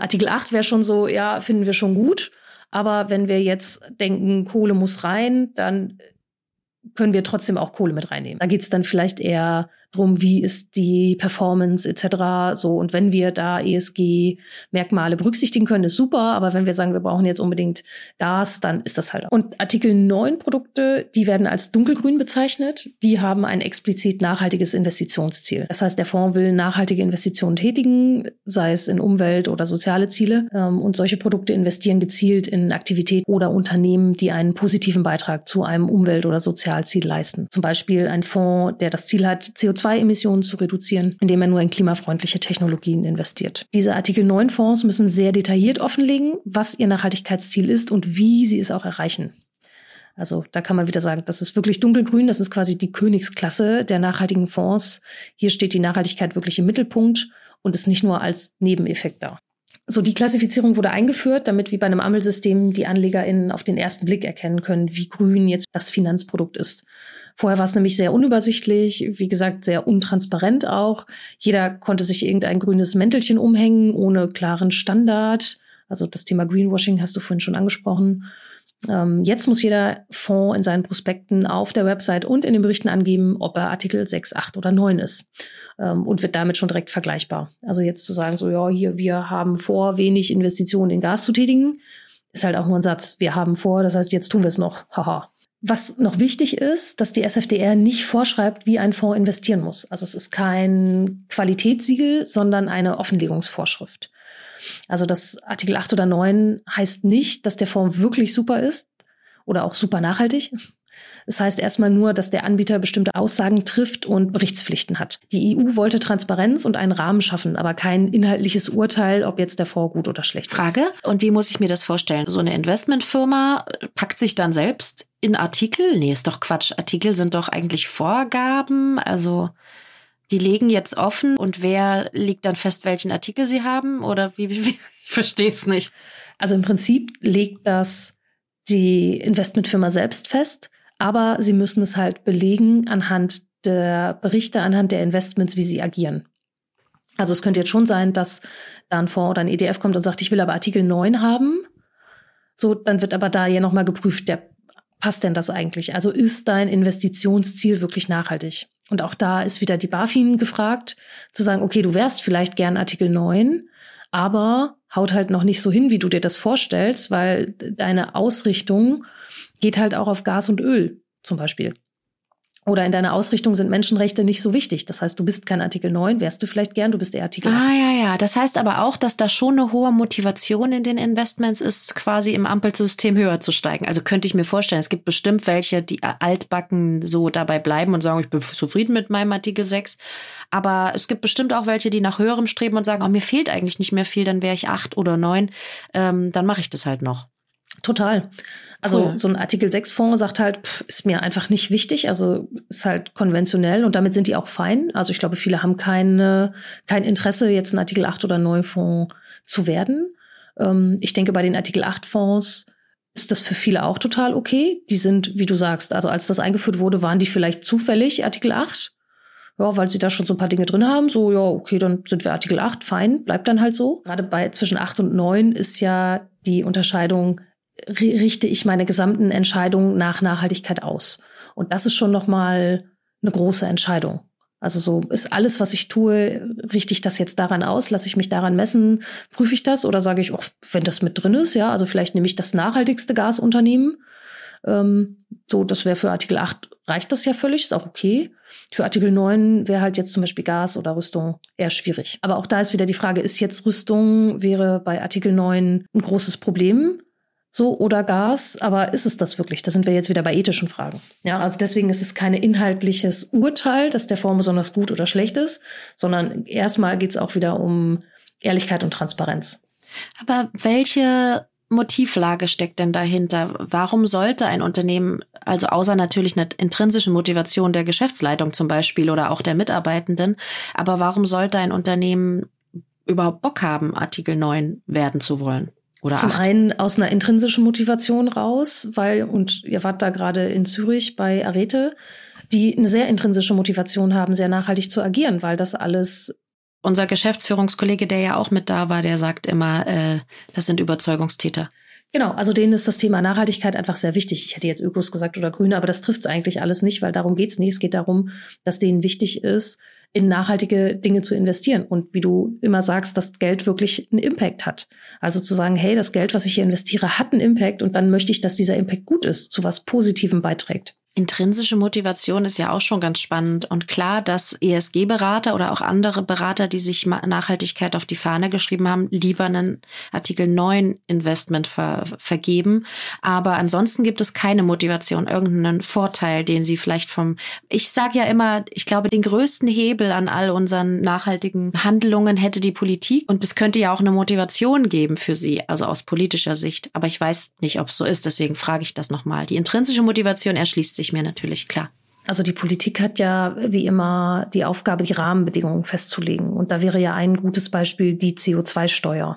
8 wäre schon so, ja, finden wir schon gut. Aber wenn wir jetzt denken, Kohle muss rein, dann können wir trotzdem auch Kohle mit reinnehmen. Da geht es dann vielleicht eher drum, wie ist die Performance etc. So, und wenn wir da ESG-Merkmale berücksichtigen können, ist super. Aber wenn wir sagen, wir brauchen jetzt unbedingt Gas, dann ist das halt. Und Artikel 9 Produkte, die werden als dunkelgrün bezeichnet. Die haben ein explizit nachhaltiges Investitionsziel. Das heißt, der Fonds will nachhaltige Investitionen tätigen, sei es in Umwelt- oder soziale Ziele. Und solche Produkte investieren gezielt in Aktivitäten oder Unternehmen, die einen positiven Beitrag zu einem Umwelt- oder Sozialziel leisten. Zum Beispiel ein Fonds, der das Ziel hat, CO2-Emissionen zu reduzieren, indem er nur in klimafreundliche Technologien investiert. Diese Artikel 9 Fonds müssen sehr detailliert offenlegen, was ihr Nachhaltigkeitsziel ist und wie sie es auch erreichen. Also da kann man wieder sagen, das ist wirklich dunkelgrün, das ist quasi die Königsklasse der nachhaltigen Fonds. Hier steht die Nachhaltigkeit wirklich im Mittelpunkt und ist nicht nur als Nebeneffekt da. So, die Klassifizierung wurde eingeführt, damit wie bei einem Ampelsystem die AnlegerInnen auf den ersten Blick erkennen können, wie grün jetzt das Finanzprodukt ist. Vorher war es nämlich sehr unübersichtlich, wie gesagt, sehr untransparent auch. Jeder konnte sich irgendein grünes Mäntelchen umhängen, ohne klaren Standard. Also das Thema Greenwashing hast du vorhin schon angesprochen. Jetzt muss jeder Fonds in seinen Prospekten auf der Website und in den Berichten angeben, ob er Artikel 6, 8 oder 9 ist, und wird damit schon direkt vergleichbar. Also jetzt zu sagen, so ja, hier, wir haben vor, wenig Investitionen in Gas zu tätigen, ist halt auch nur ein Satz. Wir haben vor, das heißt, jetzt tun wir es noch. Haha. Was noch wichtig ist, dass die SFDR nicht vorschreibt, wie ein Fonds investieren muss. Also es ist kein Qualitätssiegel, sondern eine Offenlegungsvorschrift. Also das Artikel 8 oder 9 heißt nicht, dass der Fonds wirklich super ist oder auch super nachhaltig. Es heißt erstmal nur, dass der Anbieter bestimmte Aussagen trifft und Berichtspflichten hat. Die EU wollte Transparenz und einen Rahmen schaffen, aber kein inhaltliches Urteil, ob jetzt der Fonds gut oder schlecht ist. Frage, und wie muss ich mir das vorstellen? So eine Investmentfirma packt sich dann selbst in Artikel? Nee, ist doch Quatsch. Artikel sind doch eigentlich Vorgaben, also die legen jetzt offen und wer legt dann fest, welchen Artikel sie haben? Oder wie? Ich verstehe es nicht. Also im Prinzip legt das die Investmentfirma selbst fest, aber sie müssen es halt belegen anhand der Berichte, anhand der Investments, wie sie agieren. Also es könnte jetzt schon sein, dass da ein Fonds oder ein ETF kommt und sagt, ich will aber Artikel 9 haben. So, dann wird aber da ja nochmal geprüft, passt denn das eigentlich? Also ist dein Investitionsziel wirklich nachhaltig? Und auch da ist wieder die BaFin gefragt, zu sagen, okay, du wärst vielleicht gern Artikel 9, aber haut halt noch nicht so hin, wie du dir das vorstellst, weil deine Ausrichtung geht halt auch auf Gas und Öl zum Beispiel. Oder in deiner Ausrichtung sind Menschenrechte nicht so wichtig. Das heißt, du bist kein Artikel 9, wärst du vielleicht gern, du bist eher Artikel 8. Ja. Das heißt aber auch, dass da schon eine hohe Motivation in den Investments ist, quasi im Ampelsystem höher zu steigen. Also könnte ich mir vorstellen, es gibt bestimmt welche, die altbacken so dabei bleiben und sagen, ich bin zufrieden mit meinem Artikel 6. Aber es gibt bestimmt auch welche, die nach höherem streben und sagen, oh, mir fehlt eigentlich nicht mehr viel, dann wäre ich 8 oder 9. Dann mache ich das halt noch. Total. Also cool. So ein Artikel 6 Fonds sagt halt, ist mir einfach nicht wichtig, also ist halt konventionell und damit sind die auch fein. Also ich glaube, viele haben kein Interesse, jetzt ein Artikel 8 oder 9 Fonds zu werden. Ich denke, bei den Artikel 8 Fonds ist das für viele auch total okay. Die sind, wie du sagst, also als das eingeführt wurde, waren die vielleicht zufällig Artikel 8. Ja, weil sie da schon so ein paar Dinge drin haben. So, ja, okay, dann sind wir Artikel 8, fein, bleibt dann halt so. Gerade zwischen 8 und 9 ist ja die Unterscheidung, richte ich meine gesamten Entscheidungen nach Nachhaltigkeit aus. Und das ist schon nochmal eine große Entscheidung. Also so ist alles, was ich tue, richte ich das jetzt daran aus, lasse ich mich daran messen, prüfe ich das oder sage ich, oh, wenn das mit drin ist, ja, also vielleicht nehme ich das nachhaltigste Gasunternehmen, So, das wäre für Artikel 8, reicht das ja völlig, ist auch okay. Für Artikel 9 wäre halt jetzt zum Beispiel Gas oder Rüstung eher schwierig. Aber auch da ist wieder die Frage, ist jetzt Rüstung, wäre bei Artikel 9 ein großes Problem? So, oder Gas, aber ist es das wirklich? Da sind wir jetzt wieder bei ethischen Fragen. Ja, also deswegen ist es kein inhaltliches Urteil, dass der Fonds besonders gut oder schlecht ist, sondern erstmal geht es auch wieder um Ehrlichkeit und Transparenz. Aber welche Motivlage steckt denn dahinter? Warum sollte ein Unternehmen, also außer natürlich einer intrinsischen Motivation der Geschäftsleitung zum Beispiel oder auch der Mitarbeitenden, aber warum sollte ein Unternehmen überhaupt Bock haben, Artikel 9 werden zu wollen? Oder Zum 8? einen aus einer intrinsischen Motivation raus, und ihr wart da gerade in Zürich bei Arete, die eine sehr intrinsische Motivation haben, sehr nachhaltig zu agieren, weil das alles... Unser Geschäftsführungskollege, der ja auch mit da war, der sagt immer, das sind Überzeugungstäter. Genau, also denen ist das Thema Nachhaltigkeit einfach sehr wichtig. Ich hätte jetzt Ökos gesagt oder Grüne, aber das trifft es eigentlich alles nicht, weil darum geht's nicht. Es geht darum, dass denen wichtig ist, in nachhaltige Dinge zu investieren. Und wie du immer sagst, dass Geld wirklich einen Impact hat. Also zu sagen, hey, das Geld, was ich hier investiere, hat einen Impact und dann möchte ich, dass dieser Impact gut ist, zu was Positivem beiträgt. Intrinsische Motivation ist ja auch schon ganz spannend. Und klar, dass ESG-Berater oder auch andere Berater, die sich Nachhaltigkeit auf die Fahne geschrieben haben, lieber einen Artikel 9 Investment vergeben. Aber ansonsten gibt es keine Motivation, irgendeinen Vorteil, den sie vielleicht ich sage ja immer, ich glaube, den größten Hebel an all unseren nachhaltigen Handlungen hätte die Politik. Und es könnte ja auch eine Motivation geben für sie, also aus politischer Sicht. Aber ich weiß nicht, ob es so ist. Deswegen frage ich das nochmal. Die intrinsische Motivation erschließt sich mir natürlich, klar. Also die Politik hat ja wie immer die Aufgabe, die Rahmenbedingungen festzulegen. Und da wäre ja ein gutes Beispiel die CO2-Steuer.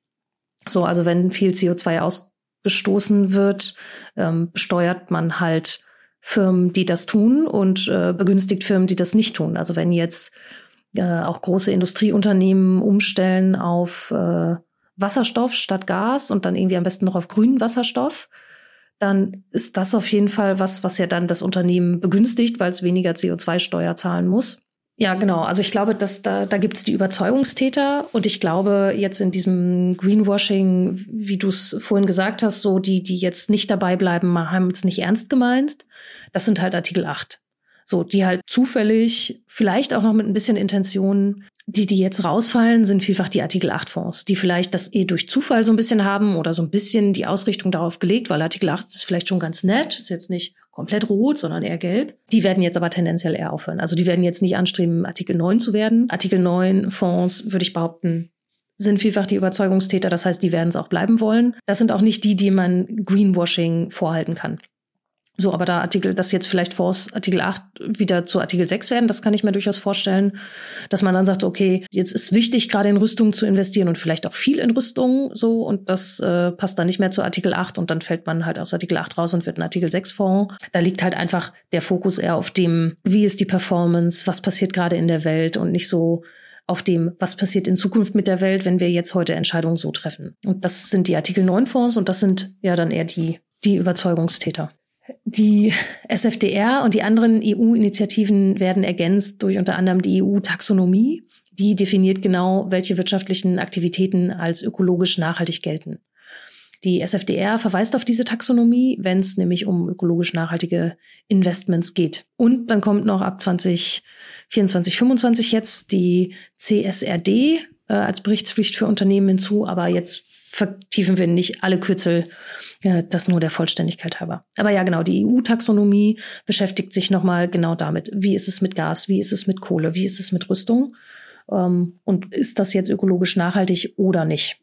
So, also wenn viel CO2 ausgestoßen wird, besteuert man halt Firmen, die das tun und begünstigt Firmen, die das nicht tun. Also wenn jetzt auch große Industrieunternehmen umstellen auf Wasserstoff statt Gas und dann irgendwie am besten noch auf grünen Wasserstoff, dann ist das auf jeden Fall was ja dann das Unternehmen begünstigt, weil es weniger CO2-Steuer zahlen muss. Ja, genau. Also ich glaube, dass da gibt es die Überzeugungstäter und ich glaube jetzt in diesem Greenwashing, wie du es vorhin gesagt hast, so die jetzt nicht dabei bleiben, haben es nicht ernst gemeint. Das sind halt Artikel 8. So, die halt zufällig, vielleicht auch noch mit ein bisschen Intention, die jetzt rausfallen, sind vielfach die Artikel 8 Fonds, die vielleicht das durch Zufall so ein bisschen haben oder so ein bisschen die Ausrichtung darauf gelegt, weil Artikel 8 ist vielleicht schon ganz nett, ist jetzt nicht komplett rot, sondern eher gelb. Die werden jetzt aber tendenziell eher aufhören. Also die werden jetzt nicht anstreben, Artikel 9 zu werden. Artikel 9 Fonds, würde ich behaupten, sind vielfach die Überzeugungstäter. Das heißt, die werden es auch bleiben wollen. Das sind auch nicht die man Greenwashing vorhalten kann. So, aber dass jetzt vielleicht Fonds Artikel 8 wieder zu Artikel 6 werden, das kann ich mir durchaus vorstellen, dass man dann sagt, okay, jetzt ist wichtig, gerade in Rüstung zu investieren und vielleicht auch viel in Rüstung, so, und das passt dann nicht mehr zu Artikel 8 und dann fällt man halt aus Artikel 8 raus und wird ein Artikel 6 Fonds. Da liegt halt einfach der Fokus eher auf dem, wie ist die Performance, was passiert gerade in der Welt und nicht so auf dem, was passiert in Zukunft mit der Welt, wenn wir jetzt heute Entscheidungen so treffen. Und das sind die Artikel 9 Fonds und das sind ja dann eher die Überzeugungstäter. Die SFDR und die anderen EU-Initiativen werden ergänzt durch unter anderem die EU-Taxonomie. Die definiert genau, welche wirtschaftlichen Aktivitäten als ökologisch nachhaltig gelten. Die SFDR verweist auf diese Taxonomie, wenn es nämlich um ökologisch nachhaltige Investments geht. Und dann kommt noch ab 2024, 2025 jetzt die CSRD als Berichtspflicht für Unternehmen hinzu. Aber jetzt vertiefen wir nicht alle Kürzel, das nur der Vollständigkeit halber. Aber ja, genau, die EU-Taxonomie beschäftigt sich nochmal genau damit. Wie ist es mit Gas? Wie ist es mit Kohle? Wie ist es mit Rüstung? Und ist das jetzt ökologisch nachhaltig oder nicht?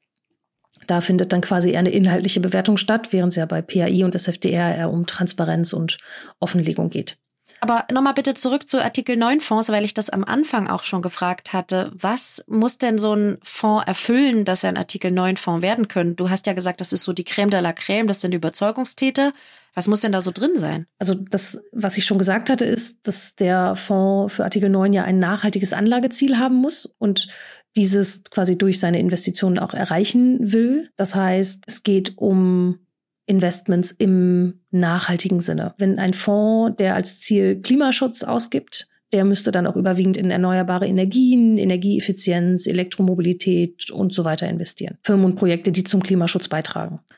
Da findet dann quasi eher eine inhaltliche Bewertung statt, während es ja bei PAI und SFDR eher um Transparenz und Offenlegung geht. Aber nochmal bitte zurück zu Artikel 9 Fonds, weil ich das am Anfang auch schon gefragt hatte. Was muss denn so ein Fonds erfüllen, dass er ein Artikel 9 Fonds werden könnte? Du hast ja gesagt, das ist so die Crème de la Crème, das sind Überzeugungstäter. Was muss denn da so drin sein? Also das, was ich schon gesagt hatte, ist, dass der Fonds für Artikel 9 ja ein nachhaltiges Anlageziel haben muss und dieses quasi durch seine Investitionen auch erreichen will. Das heißt, es geht um Investments im nachhaltigen Sinne. Wenn ein Fonds, der als Ziel Klimaschutz ausgibt, der müsste dann auch überwiegend in erneuerbare Energien, Energieeffizienz, Elektromobilität und so weiter investieren. Firmen und Projekte, die zum Klimaschutz beitragen.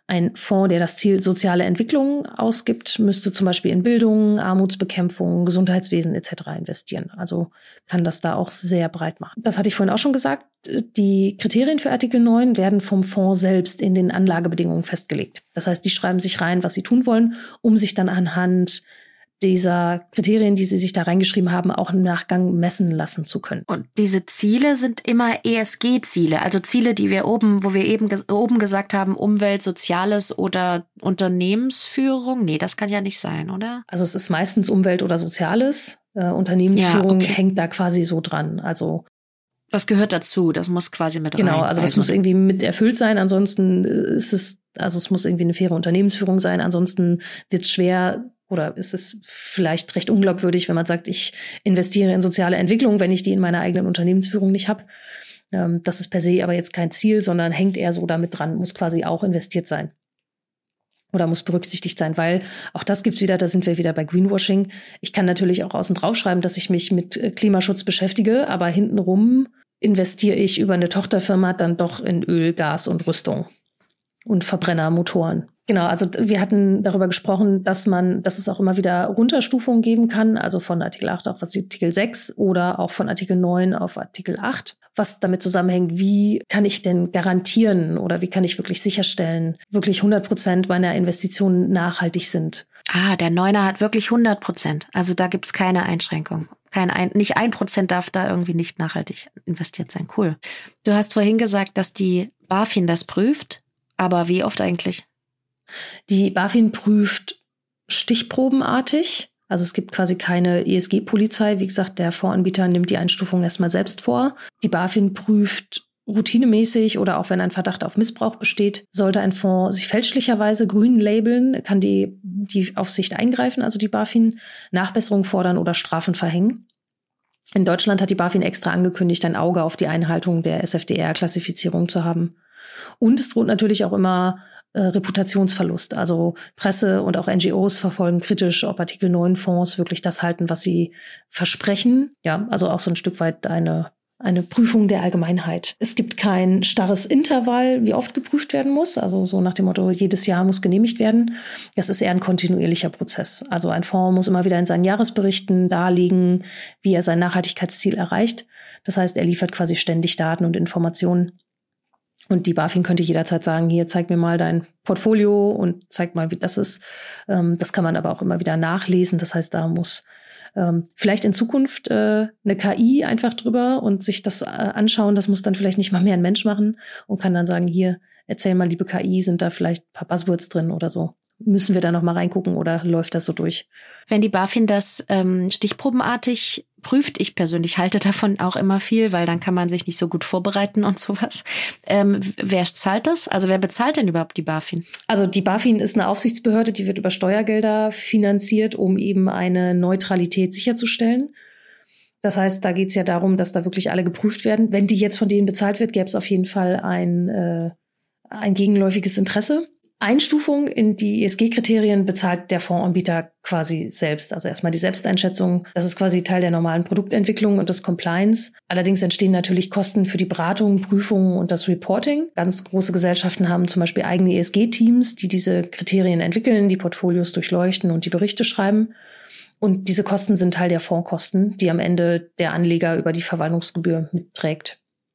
Ein Fonds, der das Ziel soziale Entwicklung ausgibt, müsste zum Beispiel in Bildung, Armutsbekämpfung, Gesundheitswesen etc. investieren. Also kann das da auch sehr breit machen. Das hatte ich vorhin auch schon gesagt. Die Kriterien für Artikel 9 werden vom Fonds selbst in den Anlagebedingungen festgelegt. Das heißt, die schreiben sich rein, was sie tun wollen, um sich dann anhand dieser Kriterien, die sie sich da reingeschrieben haben, auch im Nachgang messen lassen zu können. Und diese Ziele sind immer ESG-Ziele, also Ziele, die wir wo wir eben oben gesagt haben, Umwelt, Soziales oder Unternehmensführung. Nee, das kann ja nicht sein, oder? Also es ist meistens Umwelt oder Soziales. Unternehmensführung hängt da quasi so dran. Also das gehört dazu, das muss quasi mit rein. Genau, also das muss irgendwie mit erfüllt sein, ansonsten es muss irgendwie eine faire Unternehmensführung sein, ansonsten wird es schwer. Oder ist es vielleicht recht unglaubwürdig, wenn man sagt, ich investiere in soziale Entwicklung, wenn ich die in meiner eigenen Unternehmensführung nicht habe. Das ist per se aber jetzt kein Ziel, sondern hängt eher so damit dran, muss quasi auch investiert sein. Oder muss berücksichtigt sein, weil auch das gibt's wieder, da sind wir wieder bei Greenwashing. Ich kann natürlich auch außen drauf schreiben, dass ich mich mit Klimaschutz beschäftige, aber hintenrum investiere ich über eine Tochterfirma dann doch in Öl, Gas und Rüstung und Verbrennermotoren. Genau, also wir hatten darüber gesprochen, dass es auch immer wieder Runterstufungen geben kann, also von Artikel 8 auf Artikel 6 oder auch von Artikel 9 auf Artikel 8, was damit zusammenhängt, wie kann ich denn garantieren oder wie kann ich wirklich sicherstellen, wirklich 100% meiner Investitionen nachhaltig sind. Der 9er hat wirklich 100%, also da gibt's keine Einschränkung. Nicht 1% darf da irgendwie nicht nachhaltig investiert sein. Cool. Du hast vorhin gesagt, dass die BaFin das prüft, aber wie oft eigentlich? Die BaFin prüft stichprobenartig. Also es gibt quasi keine ESG-Polizei. Wie gesagt, der Fondsanbieter nimmt die Einstufung erstmal selbst vor. Die BaFin prüft routinemäßig oder auch wenn ein Verdacht auf Missbrauch besteht, sollte ein Fonds sich fälschlicherweise grün labeln, kann die Aufsicht eingreifen, also die BaFin, Nachbesserung fordern oder Strafen verhängen. In Deutschland hat die BaFin extra angekündigt, ein Auge auf die Einhaltung der SFDR-Klassifizierung zu haben. Und es droht natürlich auch immer Reputationsverlust. Also Presse und auch NGOs verfolgen kritisch, ob Artikel 9 Fonds wirklich das halten, was sie versprechen. Ja, also auch so ein Stück weit eine Prüfung der Allgemeinheit. Es gibt kein starres Intervall, wie oft geprüft werden muss. Also so nach dem Motto, jedes Jahr muss genehmigt werden. Das ist eher ein kontinuierlicher Prozess. Also ein Fonds muss immer wieder in seinen Jahresberichten darlegen, wie er sein Nachhaltigkeitsziel erreicht. Das heißt, er liefert quasi ständig Daten und Informationen. Und die BaFin könnte jederzeit sagen, hier, zeig mir mal dein Portfolio und zeig mal, wie das ist. Das kann man aber auch immer wieder nachlesen. Das heißt, da muss vielleicht in Zukunft eine KI einfach drüber und sich das anschauen. Das muss dann vielleicht nicht mal mehr ein Mensch machen und kann dann sagen, hier, erzähl mal, liebe KI, sind da vielleicht ein paar Buzzwords drin oder so. Müssen wir da noch mal reingucken oder läuft das so durch? Wenn die BaFin das stichprobenartig prüft, ich persönlich halte davon auch immer viel, weil dann kann man sich nicht so gut vorbereiten und sowas. Wer zahlt das? Also wer bezahlt denn überhaupt die BaFin? Also die BaFin ist eine Aufsichtsbehörde, die wird über Steuergelder finanziert, um eben eine Neutralität sicherzustellen. Das heißt, da geht es ja darum, dass da wirklich alle geprüft werden. Wenn die jetzt von denen bezahlt wird, gäbe es auf jeden Fall ein gegenläufiges Interesse. Einstufung in die ESG-Kriterien bezahlt der Fondsanbieter quasi selbst. Also erstmal die Selbsteinschätzung. Das ist quasi Teil der normalen Produktentwicklung und des Compliance. Allerdings entstehen natürlich Kosten für die Beratung, Prüfung und das Reporting. Ganz große Gesellschaften haben zum Beispiel eigene ESG-Teams, die diese Kriterien entwickeln, die Portfolios durchleuchten und die Berichte schreiben. Und diese Kosten sind Teil der Fondskosten, die am Ende der Anleger über die Verwaltungsgebühr mitträgt.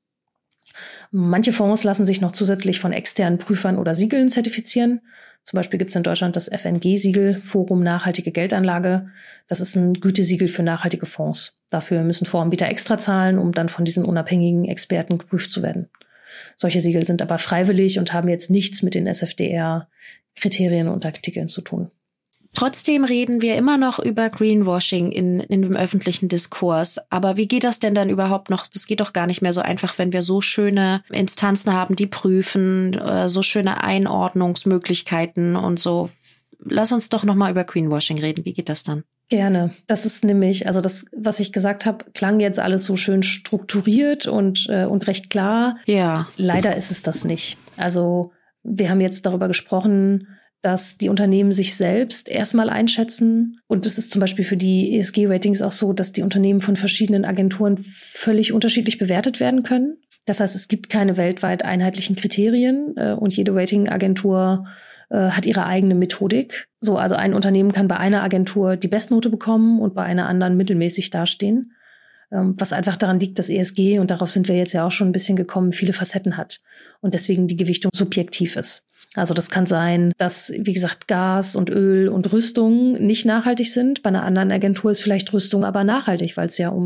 Manche Fonds lassen sich noch zusätzlich von externen Prüfern oder Siegeln zertifizieren. Zum Beispiel gibt es in Deutschland das FNG-Siegel, Forum Nachhaltige Geldanlage. Das ist ein Gütesiegel für nachhaltige Fonds. Dafür müssen Fondsanbieter extra zahlen, um dann von diesen unabhängigen Experten geprüft zu werden. Solche Siegel sind aber freiwillig und haben jetzt nichts mit den SFDR-Kriterien und Artikeln zu tun. Trotzdem reden wir immer noch über Greenwashing in dem öffentlichen Diskurs. Aber wie geht das denn dann überhaupt noch? Das geht doch gar nicht mehr so einfach, wenn wir so schöne Instanzen haben, die prüfen, so schöne Einordnungsmöglichkeiten und so. Lass uns doch noch mal über Greenwashing reden. Wie geht das dann? Gerne. Das ist nämlich, also das, was ich gesagt habe, klang jetzt alles so schön strukturiert und recht klar. Ja. Leider ist es das nicht. Also wir haben jetzt darüber gesprochen, dass die Unternehmen sich selbst erstmal einschätzen. Und es ist zum Beispiel für die ESG-Ratings auch so, dass die Unternehmen von verschiedenen Agenturen völlig unterschiedlich bewertet werden können. Das heißt, es gibt keine weltweit einheitlichen Kriterien und jede Ratingagentur hat ihre eigene Methodik. So, also ein Unternehmen kann bei einer Agentur die Bestnote bekommen und bei einer anderen mittelmäßig dastehen. Was einfach daran liegt, dass ESG, und darauf sind wir jetzt ja auch schon ein bisschen gekommen, viele Facetten hat und deswegen die Gewichtung subjektiv ist. Also das kann sein, dass, wie gesagt, Gas und Öl und Rüstung nicht nachhaltig sind. Bei einer anderen Agentur ist vielleicht Rüstung aber nachhaltig, weil es ja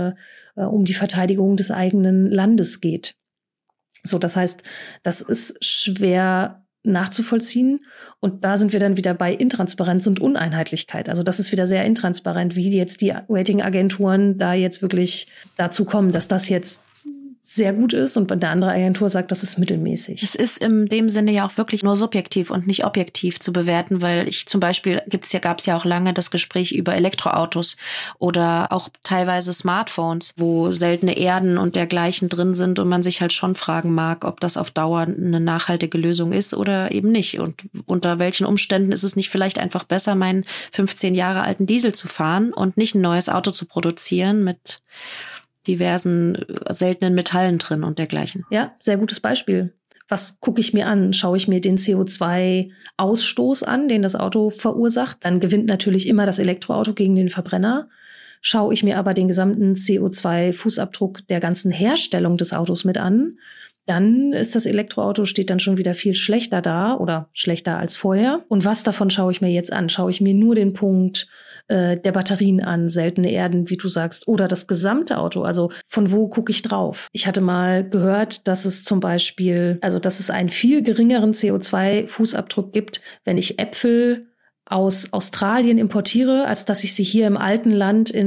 um die Verteidigung des eigenen Landes geht. So, das heißt, das ist schwer nachzuvollziehen. Und da sind wir dann wieder bei Intransparenz und Uneinheitlichkeit. Also das ist wieder sehr intransparent, wie jetzt die Ratingagenturen da jetzt wirklich dazu kommen, dass das jetzt sehr gut ist und eine andere Agentur sagt, das ist mittelmäßig. Es ist in dem Sinne ja auch wirklich nur subjektiv und nicht objektiv zu bewerten, weil zum Beispiel gab es ja auch lange das Gespräch über Elektroautos oder auch teilweise Smartphones, wo seltene Erden und dergleichen drin sind und man sich halt schon fragen mag, ob das auf Dauer eine nachhaltige Lösung ist oder eben nicht. Und unter welchen Umständen ist es nicht vielleicht einfach besser, meinen 15 Jahre alten Diesel zu fahren und nicht ein neues Auto zu produzieren mit diversen seltenen Metallen drin und dergleichen. Ja, sehr gutes Beispiel. Was gucke ich mir an? Schaue ich mir den CO2-Ausstoß an, den das Auto verursacht? Dann gewinnt natürlich immer das Elektroauto gegen den Verbrenner. Schaue ich mir aber den gesamten CO2-Fußabdruck der ganzen Herstellung des Autos mit an, dann ist das Elektroauto, steht dann schon wieder viel schlechter da oder schlechter als vorher. Und was davon schaue ich mir jetzt an? Schaue ich mir nur den Punkt der Batterien an, seltene Erden, wie du sagst, oder das gesamte Auto? Also von wo gucke ich drauf? Ich hatte mal gehört, dass es zum Beispiel, also dass es einen viel geringeren CO2-Fußabdruck gibt, wenn ich Äpfel aus Australien importiere, als dass ich sie hier im alten Land in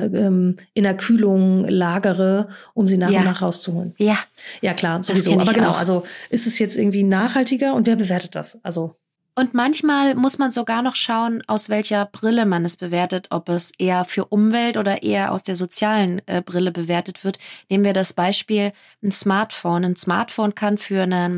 einer Kühlung lagere, um sie nach und nach rauszuholen. Ja. Ja, klar, sowieso. Aber genau, also ist es jetzt irgendwie nachhaltiger und wer bewertet das? Also und manchmal muss man sogar noch schauen, aus welcher Brille man es bewertet, ob es eher für Umwelt oder eher aus der sozialen Brille bewertet wird. Nehmen wir das Beispiel ein Smartphone. Ein Smartphone kann für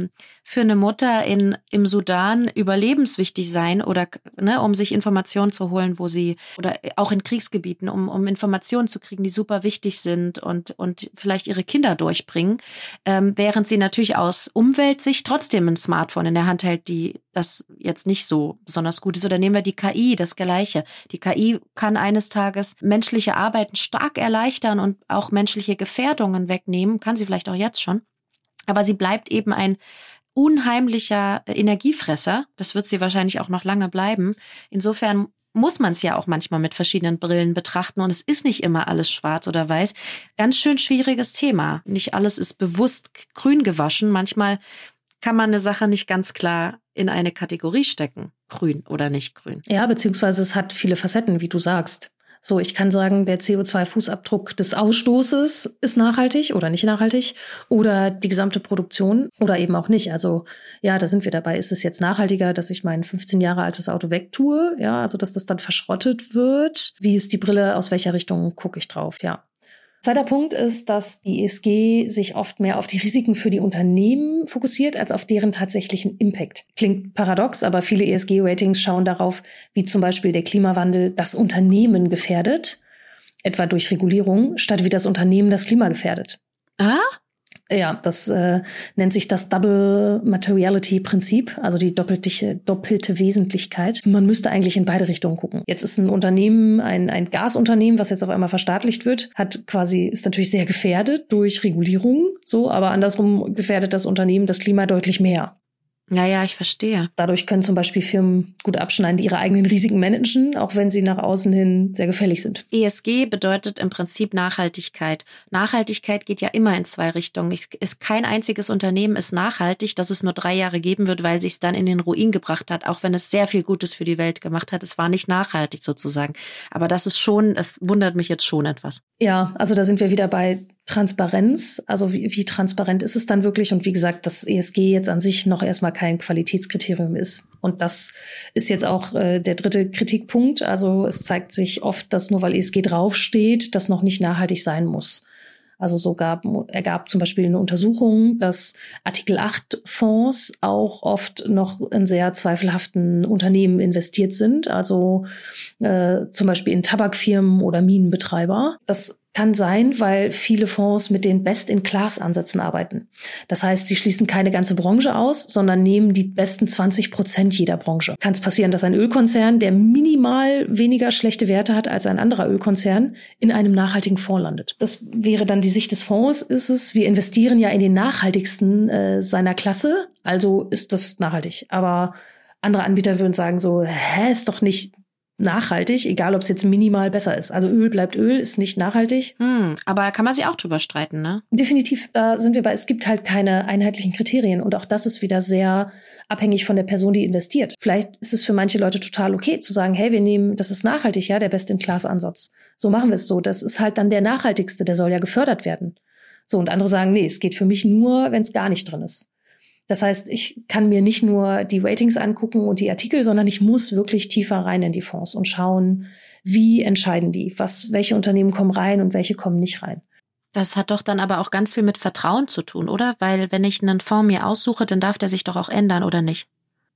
eine Mutter im Sudan überlebenswichtig sein oder um sich Informationen zu holen, oder auch in Kriegsgebieten, um Informationen zu kriegen, die super wichtig sind und vielleicht ihre Kinder durchbringen, während sie natürlich aus Umweltsicht trotzdem ein Smartphone in der Hand hält, die das jetzt nicht so besonders gut ist. Oder nehmen wir die KI, das Gleiche. Die KI kann eines Tages menschliche Arbeiten stark erleichtern und auch menschliche Gefährdungen wegnehmen, kann sie vielleicht auch jetzt schon. Aber sie bleibt eben ein unheimlicher Energiefresser. Das wird sie wahrscheinlich auch noch lange bleiben. Insofern muss man es ja auch manchmal mit verschiedenen Brillen betrachten und es ist nicht immer alles schwarz oder weiß. Ganz schön schwieriges Thema. Nicht alles ist bewusst grün gewaschen. Manchmal kann man eine Sache nicht ganz klar in eine Kategorie stecken, grün oder nicht grün. Ja, beziehungsweise es hat viele Facetten, wie du sagst. So, ich kann sagen, der CO2-Fußabdruck des Ausstoßes ist nachhaltig oder nicht nachhaltig oder die gesamte Produktion oder eben auch nicht. Also ja, da sind wir dabei. Ist es jetzt nachhaltiger, dass ich mein 15 Jahre altes Auto wegtue? Ja, also dass das dann verschrottet wird. Wie ist die Brille? Aus welcher Richtung gucke ich drauf? Ja. Zweiter Punkt ist, dass die ESG sich oft mehr auf die Risiken für die Unternehmen fokussiert, als auf deren tatsächlichen Impact. Klingt paradox, aber viele ESG-Ratings schauen darauf, wie zum Beispiel der Klimawandel das Unternehmen gefährdet, etwa durch Regulierung, statt wie das Unternehmen das Klima gefährdet. Ah? Ja, das nennt sich das Double Materiality Prinzip, also die doppelte Wesentlichkeit. Man müsste eigentlich in beide Richtungen gucken. Jetzt ist ein Unternehmen, ein Gasunternehmen, was jetzt auf einmal verstaatlicht wird, ist natürlich sehr gefährdet durch Regulierung, so, aber andersrum gefährdet das Unternehmen das Klima deutlich mehr. Ja, ich verstehe. Dadurch können zum Beispiel Firmen gut abschneiden, die ihre eigenen Risiken managen, auch wenn sie nach außen hin sehr gefährlich sind. ESG bedeutet im Prinzip Nachhaltigkeit. Nachhaltigkeit geht ja immer in zwei Richtungen. Kein einziges Unternehmen ist nachhaltig, dass es nur 3 Jahre geben wird, weil sich es dann in den Ruin gebracht hat, auch wenn es sehr viel Gutes für die Welt gemacht hat. Es war nicht nachhaltig sozusagen. Aber das wundert mich jetzt schon etwas. Ja, also da sind wir wieder bei Transparenz, also wie transparent ist es dann wirklich? Und wie gesagt, dass ESG jetzt an sich noch erstmal kein Qualitätskriterium ist. Und das ist jetzt auch der dritte Kritikpunkt. Also es zeigt sich oft, dass nur weil ESG draufsteht, das noch nicht nachhaltig sein muss. Also ergab zum Beispiel eine Untersuchung, dass Artikel 8 Fonds auch oft noch in sehr zweifelhaften Unternehmen investiert sind. Also zum Beispiel in Tabakfirmen oder Minenbetreiber. Das Kann sein, weil viele Fonds mit den Best-in-Class-Ansätzen arbeiten. Das heißt, sie schließen keine ganze Branche aus, sondern nehmen die besten 20% jeder Branche. Kann es passieren, dass ein Ölkonzern, der minimal weniger schlechte Werte hat als ein anderer Ölkonzern, in einem nachhaltigen Fonds landet. Das wäre dann die Sicht des Fonds, ist es, wir investieren ja in den nachhaltigsten seiner Klasse, also ist das nachhaltig. Aber andere Anbieter würden sagen so, ist doch nicht nachhaltig, egal ob es jetzt minimal besser ist. Also Öl bleibt Öl, ist nicht nachhaltig. Aber kann man sich auch drüber streiten, ne? Definitiv, da sind wir bei, es gibt halt keine einheitlichen Kriterien und auch das ist wieder sehr abhängig von der Person, die investiert. Vielleicht ist es für manche Leute total okay zu sagen, hey, wir nehmen, das ist nachhaltig, ja, der Best-in-Class-Ansatz. So machen wir es so. Das ist halt dann der nachhaltigste, der soll ja gefördert werden. So, und andere sagen, nee, es geht für mich nur, wenn es gar nicht drin ist. Das heißt, ich kann mir nicht nur die Ratings angucken und die Artikel, sondern ich muss wirklich tiefer rein in die Fonds und schauen, wie entscheiden die, welche Unternehmen kommen rein und welche kommen nicht rein. Das hat doch dann aber auch ganz viel mit Vertrauen zu tun, oder? Weil wenn ich einen Fonds mir aussuche, dann darf der sich doch auch ändern, oder nicht?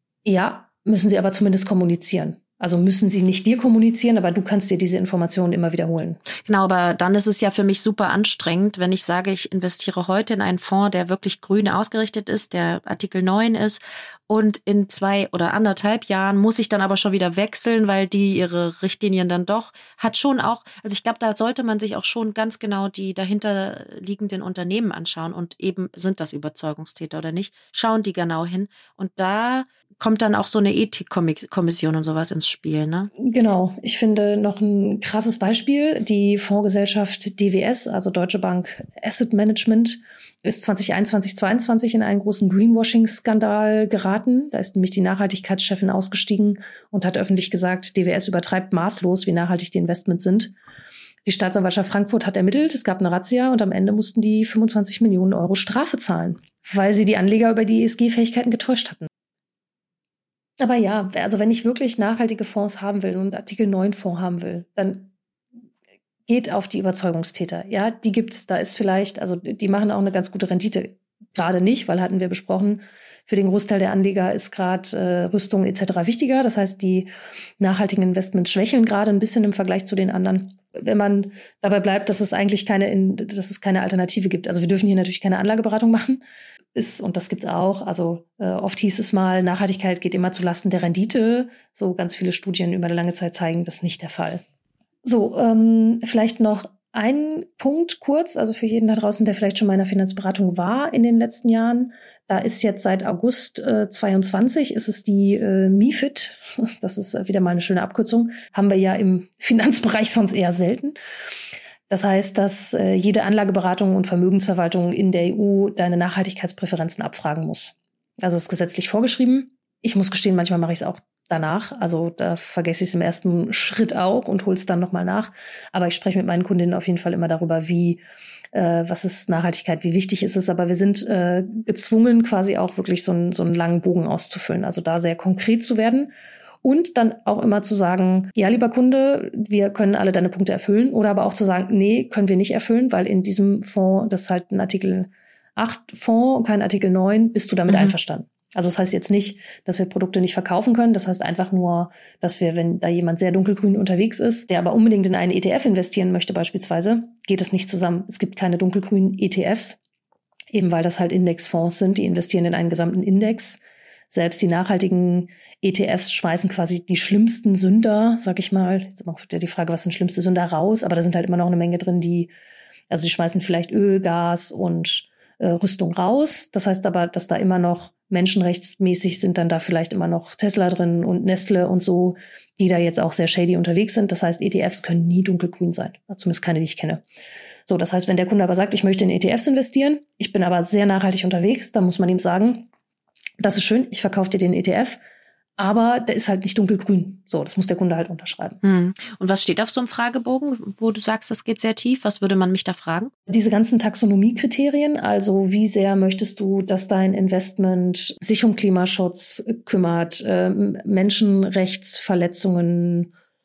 Ja, müssen sie aber zumindest kommunizieren. Also müssen sie nicht dir kommunizieren, aber du kannst dir diese Informationen immer wiederholen. Genau, aber dann ist es ja für mich super anstrengend, wenn ich sage, ich investiere heute in einen Fonds, der wirklich grün ausgerichtet ist, der Artikel 9 ist und in 2 oder 1,5 Jahren muss ich dann aber schon wieder wechseln, weil die ihre Richtlinien dann doch, hat schon auch, also ich glaube, da sollte man sich auch schon ganz genau die dahinter liegenden Unternehmen anschauen und eben sind das Überzeugungstäter oder nicht, schauen die genau hin und da kommt dann auch so eine Ethikkommission und sowas ins Spiel, ne? Genau. Ich finde noch ein krasses Beispiel. Die Fondsgesellschaft DWS, also Deutsche Bank Asset Management, ist 2021, 2022 in einen großen Greenwashing-Skandal geraten. Da ist nämlich die Nachhaltigkeitschefin ausgestiegen und hat öffentlich gesagt, DWS übertreibt maßlos, wie nachhaltig die Investments sind. Die Staatsanwaltschaft Frankfurt hat ermittelt, es gab eine Razzia und am Ende mussten die 25 Millionen Euro Strafe zahlen, weil sie die Anleger über die ESG-Fähigkeiten getäuscht hatten. Aber ja, also wenn ich wirklich nachhaltige Fonds haben will und Artikel 9 Fonds haben will, dann geht auf die Überzeugungstäter. Ja, die gibt's. Da ist vielleicht, also die machen auch eine ganz gute Rendite. Gerade nicht, weil hatten wir besprochen, für den Großteil der Anleger ist gerade Rüstung etc. wichtiger. Das heißt, die nachhaltigen Investments schwächeln gerade ein bisschen im Vergleich zu den anderen. Wenn man dabei bleibt, dass es eigentlich keine Alternative gibt. Also wir dürfen hier natürlich keine Anlageberatung machen. Und das gibt's auch. Also oft hieß es mal, Nachhaltigkeit geht immer zu Lasten der Rendite. So ganz viele Studien über eine lange Zeit zeigen, das ist nicht der Fall. So, vielleicht noch ein Punkt kurz, also für jeden da draußen, der vielleicht schon mal in der Finanzberatung war in den letzten Jahren. Da ist jetzt seit August 22 ist es die MiFID. Das ist wieder mal eine schöne Abkürzung. Haben wir ja im Finanzbereich sonst eher selten. Das heißt, dass jede Anlageberatung und Vermögensverwaltung in der EU deine Nachhaltigkeitspräferenzen abfragen muss. Also ist gesetzlich vorgeschrieben. Ich muss gestehen, manchmal mache ich es auch danach. Also da vergesse ich es im ersten Schritt auch und hole es dann nochmal nach. Aber ich spreche mit meinen Kundinnen auf jeden Fall immer darüber, was ist Nachhaltigkeit, wie wichtig ist es. Aber wir sind gezwungen, quasi auch wirklich so einen langen Bogen auszufüllen. Also da sehr konkret zu werden. Und dann auch immer zu sagen, ja, lieber Kunde, wir können alle deine Punkte erfüllen. Oder aber auch zu sagen, nee, können wir nicht erfüllen, weil in diesem Fonds, das ist halt ein Artikel 8 Fonds und kein Artikel 9, bist du damit einverstanden. Also das heißt jetzt nicht, dass wir Produkte nicht verkaufen können. Das heißt einfach nur, dass wir, wenn da jemand sehr dunkelgrün unterwegs ist, der aber unbedingt in einen ETF investieren möchte beispielsweise, geht es nicht zusammen. Es gibt keine dunkelgrünen ETFs, eben weil das halt Indexfonds sind, die investieren in einen gesamten Index. Selbst die nachhaltigen ETFs schmeißen quasi die schlimmsten Sünder, sag ich mal. Jetzt immer die Frage, was sind schlimmste Sünder raus? Aber da sind halt immer noch eine Menge drin, die schmeißen vielleicht Öl, Gas und Rüstung raus. Das heißt aber, dass da immer noch menschenrechtsmäßig sind dann da vielleicht immer noch Tesla drin und Nestle und so, die da jetzt auch sehr shady unterwegs sind. Das heißt, ETFs können nie dunkelgrün sein. Zumindest keine, die ich kenne. So, das heißt, wenn der Kunde aber sagt, ich möchte in ETFs investieren, ich bin aber sehr nachhaltig unterwegs, dann muss man ihm sagen, das ist schön, ich verkaufe dir den ETF, aber der ist halt nicht dunkelgrün. So, das muss der Kunde halt unterschreiben. Und was steht auf so einem Fragebogen, wo du sagst, das geht sehr tief? Was würde man mich da fragen? Diese ganzen Taxonomiekriterien, also wie sehr möchtest du, dass dein Investment sich um Klimaschutz kümmert, Menschenrechtsverletzungen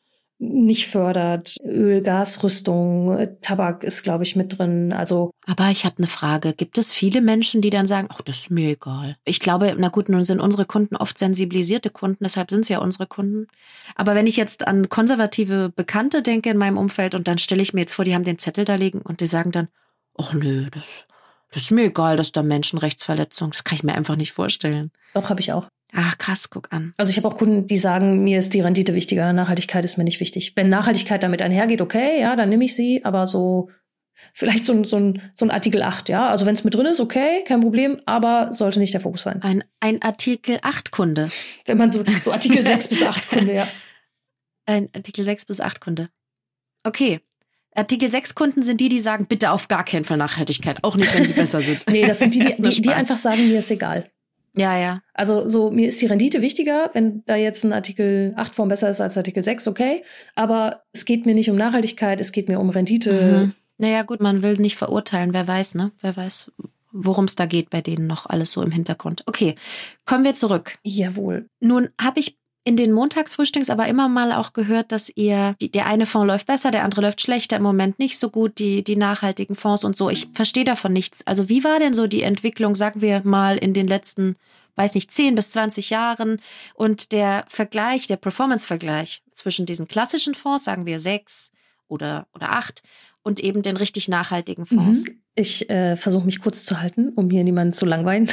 nicht fördert. Öl, Gasrüstung, Tabak ist, glaube ich, mit drin. Also. Aber ich habe eine Frage. Gibt es viele Menschen, die dann sagen, ach, das ist mir egal? Ich glaube, na gut, nun sind unsere Kunden oft sensibilisierte Kunden, deshalb sind es ja unsere Kunden. Aber wenn ich jetzt an konservative Bekannte denke in meinem Umfeld und dann stelle ich mir jetzt vor, die haben den Zettel da liegen und die sagen dann, ach nö, das ist mir egal, dass da Menschenrechtsverletzung, das kann ich mir einfach nicht vorstellen. Doch, habe ich auch. Ach, krass, guck an. Also ich habe auch Kunden, die sagen, mir ist die Rendite wichtiger, Nachhaltigkeit ist mir nicht wichtig. Wenn Nachhaltigkeit damit einhergeht, okay, ja, dann nehme ich sie, aber so vielleicht so ein Artikel 8, ja. Also wenn es mit drin ist, okay, kein Problem, aber sollte nicht der Fokus sein. Ein Artikel 8 Kunde. Wenn man so Artikel 6 bis 8 Kunde, ja. Ein Artikel 6 bis 8 Kunde. Okay. Artikel 6 Kunden sind die sagen, bitte auf gar keinen Fall Nachhaltigkeit, auch nicht, wenn sie besser sind. Nee, das sind die einfach sagen, mir ist egal. Ja, ja. Also so, mir ist die Rendite wichtiger, wenn da jetzt ein Artikel 8 Form besser ist als Artikel 6, okay. Aber es geht mir nicht um Nachhaltigkeit, es geht mir um Rendite. Naja, gut, man will nicht verurteilen, wer weiß, ne? Wer weiß, worum es da geht bei denen noch alles so im Hintergrund. Okay, kommen wir zurück. Jawohl. Nun habe ich in den Montagsfrühstücks aber immer mal auch gehört, dass der eine Fonds läuft besser, der andere läuft schlechter, im Moment nicht so gut, die nachhaltigen Fonds und so. Ich verstehe davon nichts. Also wie war denn so die Entwicklung, sagen wir mal, in den letzten, 10 bis 20 Jahren und der Vergleich, der Performance-Vergleich zwischen diesen klassischen Fonds, sagen wir 6 oder 8 und eben den richtig nachhaltigen Fonds? Ich versuche mich kurz zu halten, um hier niemanden zu langweilen.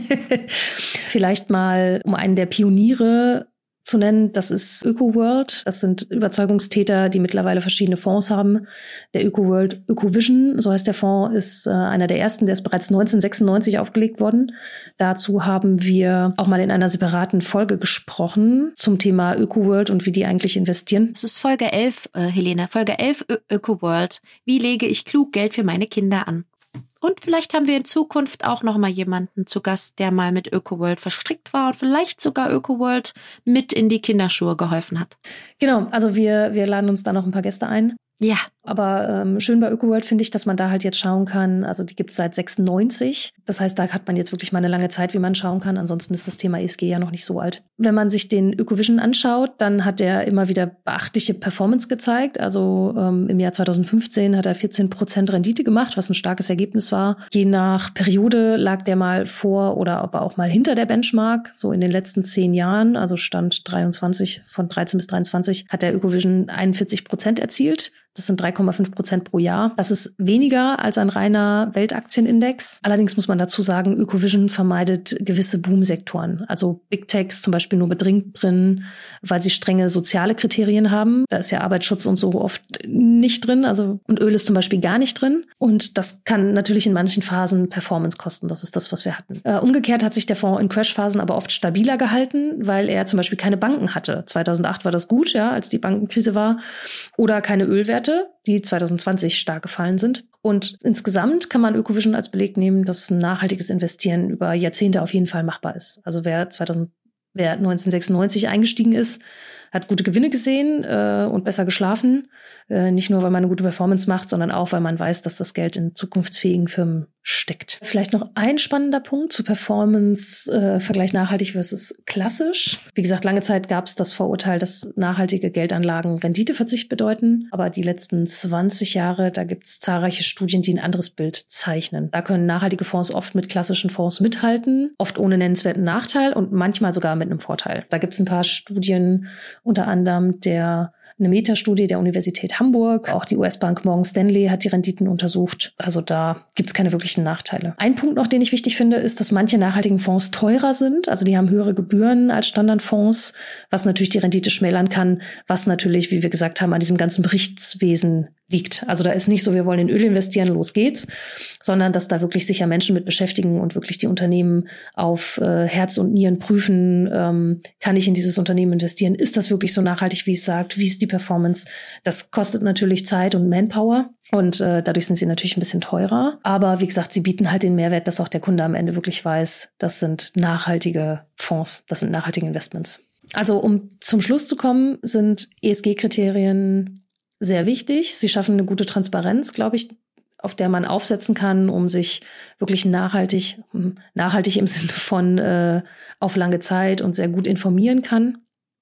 Vielleicht mal um einen der Pioniere zu nennen, das ist ÖkoWorld. Das sind Überzeugungstäter, die mittlerweile verschiedene Fonds haben. Der ÖkoWorld ÖkoVision, so heißt der Fonds, ist einer der ersten, der ist bereits 1996 aufgelegt worden. Dazu haben wir auch mal in einer separaten Folge gesprochen zum Thema ÖkoWorld und wie die eigentlich investieren. Das ist Folge 11, Helene, Folge 11 ÖkoWorld. Wie lege ich klug Geld für meine Kinder an? Und vielleicht haben wir in Zukunft auch noch mal jemanden zu Gast, der mal mit ÖkoWorld verstrickt war und vielleicht sogar ÖkoWorld mit in die Kinderschuhe geholfen hat. Genau, also wir laden uns da noch ein paar Gäste ein. Ja. Aber schön bei ÖkoWorld finde ich, dass man da halt jetzt schauen kann. Also die gibt es seit 96. Das heißt, da hat man jetzt wirklich mal eine lange Zeit, wie man schauen kann. Ansonsten ist das Thema ESG ja noch nicht so alt. Wenn man sich den ÖkoVision anschaut, dann hat der immer wieder beachtliche Performance gezeigt. Also im Jahr 2015 hat er 14% Rendite gemacht, was ein starkes Ergebnis war. Je nach Periode lag der mal vor oder aber auch mal hinter der Benchmark. So in den letzten 10 Jahren, also Stand 23, von 13 bis 23, hat der ÖkoVision 41% erzielt. Das sind 3,5% pro Jahr. Das ist weniger als ein reiner Weltaktienindex. Allerdings muss man dazu sagen, ÖkoVision vermeidet gewisse Boomsektoren. Also Big Techs zum Beispiel nur bedingt drin, weil sie strenge soziale Kriterien haben. Da ist ja Arbeitsschutz und so oft nicht drin. Also, und Öl ist zum Beispiel gar nicht drin. Und das kann natürlich in manchen Phasen Performance kosten. Das ist das, was wir hatten. Umgekehrt hat sich der Fonds in Crashphasen aber oft stabiler gehalten, weil er zum Beispiel keine Banken hatte. 2008 war das gut, ja, als die Bankenkrise war. Oder keine Ölwerte, die 2020 stark gefallen sind. Und insgesamt kann man ÖkoVision als Beleg nehmen, dass ein nachhaltiges Investieren über Jahrzehnte auf jeden Fall machbar ist. Also wer 1996 eingestiegen ist, hat gute Gewinne gesehen und besser geschlafen. Nicht nur, weil man eine gute Performance macht, sondern auch, weil man weiß, dass das Geld in zukunftsfähigen Firmen steckt. Vielleicht noch ein spannender Punkt zu Performance, Vergleich nachhaltig versus klassisch. Wie gesagt, lange Zeit gab es das Vorurteil, dass nachhaltige Geldanlagen Renditeverzicht bedeuten. Aber die letzten 20 Jahre, da gibt es zahlreiche Studien, die ein anderes Bild zeichnen. Da können nachhaltige Fonds oft mit klassischen Fonds mithalten, oft ohne nennenswerten Nachteil und manchmal sogar mit einem Vorteil. Da gibt es ein paar Studien, unter anderem eine Metastudie der Universität Hamburg. Auch die US-Bank Morgan Stanley hat die Renditen untersucht. Also da gibt es keine wirklichen Nachteile. Ein Punkt noch, den ich wichtig finde, ist, dass manche nachhaltigen Fonds teurer sind. Also die haben höhere Gebühren als Standardfonds, was natürlich die Rendite schmälern kann, was natürlich, wie wir gesagt haben, an diesem ganzen Berichtswesen liegt. Also da ist nicht so, wir wollen in Öl investieren, los geht's, sondern dass da wirklich sich ja Menschen mit beschäftigen und wirklich die Unternehmen auf Herz und Nieren prüfen, kann ich in dieses Unternehmen investieren? Ist das wirklich so nachhaltig, wie es sagt? Wie ist die Performance? Das kostet natürlich Zeit und Manpower und dadurch sind sie natürlich ein bisschen teurer. Aber wie gesagt, sie bieten halt den Mehrwert, dass auch der Kunde am Ende wirklich weiß, das sind nachhaltige Fonds, das sind nachhaltige Investments. Also um zum Schluss zu kommen, sind ESG-Kriterien sehr wichtig. Sie schaffen eine gute Transparenz, glaube ich, auf der man aufsetzen kann, um sich wirklich nachhaltig im Sinne von auf lange Zeit und sehr gut informieren kann.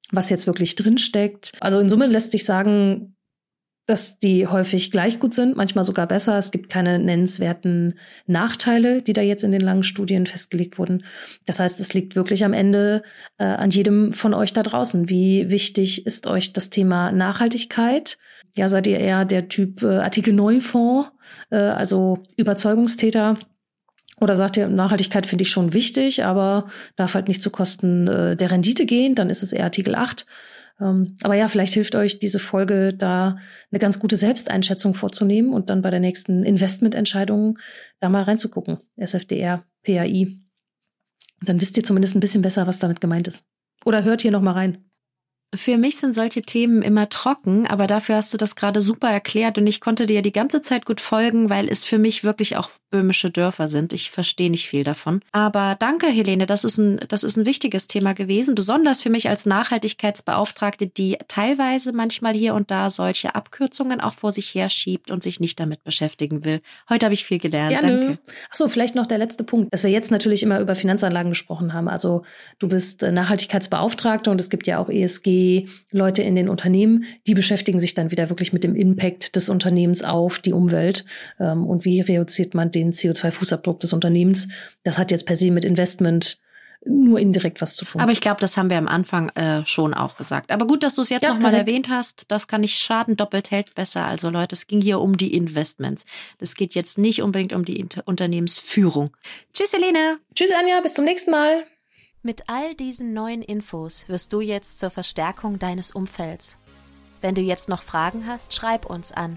was jetzt wirklich drinsteckt. Also in Summe lässt sich sagen, dass die häufig gleich gut sind, manchmal sogar besser. Es gibt keine nennenswerten Nachteile, die da jetzt in den langen Studien festgelegt wurden. Das heißt, es liegt wirklich am Ende an jedem von euch da draußen. Wie wichtig ist euch das Thema Nachhaltigkeit? Ja, seid ihr eher der Typ Artikel 9 Fonds, also Überzeugungstäter? Oder sagt ihr, Nachhaltigkeit finde ich schon wichtig, aber darf halt nicht zu Kosten der Rendite gehen? Dann ist es eher Artikel 8. Aber ja, vielleicht hilft euch diese Folge, da eine ganz gute Selbsteinschätzung vorzunehmen und dann bei der nächsten Investmententscheidung da mal reinzugucken. SFDR, PAI. Dann wisst ihr zumindest ein bisschen besser, was damit gemeint ist. Oder hört hier noch mal rein. Für mich sind solche Themen immer trocken, aber dafür hast du das gerade super erklärt und ich konnte dir die ganze Zeit gut folgen, weil es für mich wirklich auch böhmische Dörfer sind. Ich verstehe nicht viel davon. Aber danke, Helene, das ist ein wichtiges Thema gewesen, besonders für mich als Nachhaltigkeitsbeauftragte, die teilweise manchmal hier und da solche Abkürzungen auch vor sich herschiebt und sich nicht damit beschäftigen will. Heute habe ich viel gelernt. Gerne. Danke. Achso, vielleicht noch der letzte Punkt, dass wir jetzt natürlich immer über Finanzanlagen gesprochen haben. Also du bist Nachhaltigkeitsbeauftragte und es gibt ja auch ESG-Leute in den Unternehmen, die beschäftigen sich dann wieder wirklich mit dem Impact des Unternehmens auf die Umwelt und wie reduziert man den CO2-Fußabdruck des Unternehmens. Das hat jetzt per se mit Investment nur indirekt was zu tun. Aber ich glaube, das haben wir am Anfang schon auch gesagt. Aber gut, dass du es jetzt nochmal erwähnt hast. Das kann nicht schaden, doppelt hält besser. Also Leute, es ging hier um die Investments. Das geht jetzt nicht unbedingt um die Unternehmensführung. Tschüss, Helene. Tschüss, Anja. Bis zum nächsten Mal. Mit all diesen neuen Infos wirst du jetzt zur Verstärkung deines Umfelds. Wenn du jetzt noch Fragen hast, schreib uns an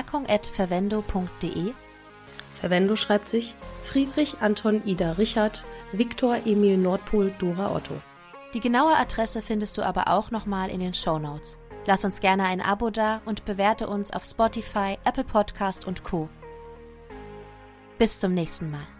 verstärkung@verwendo.de. Verwendo schreibt sich Friedrich Anton Ida Richard Viktor Emil Nordpol Dora Otto. Die genaue Adresse findest du aber auch nochmal in den Shownotes. Lass uns gerne ein Abo da und bewerte uns auf Spotify, Apple Podcast und Co. Bis zum nächsten Mal.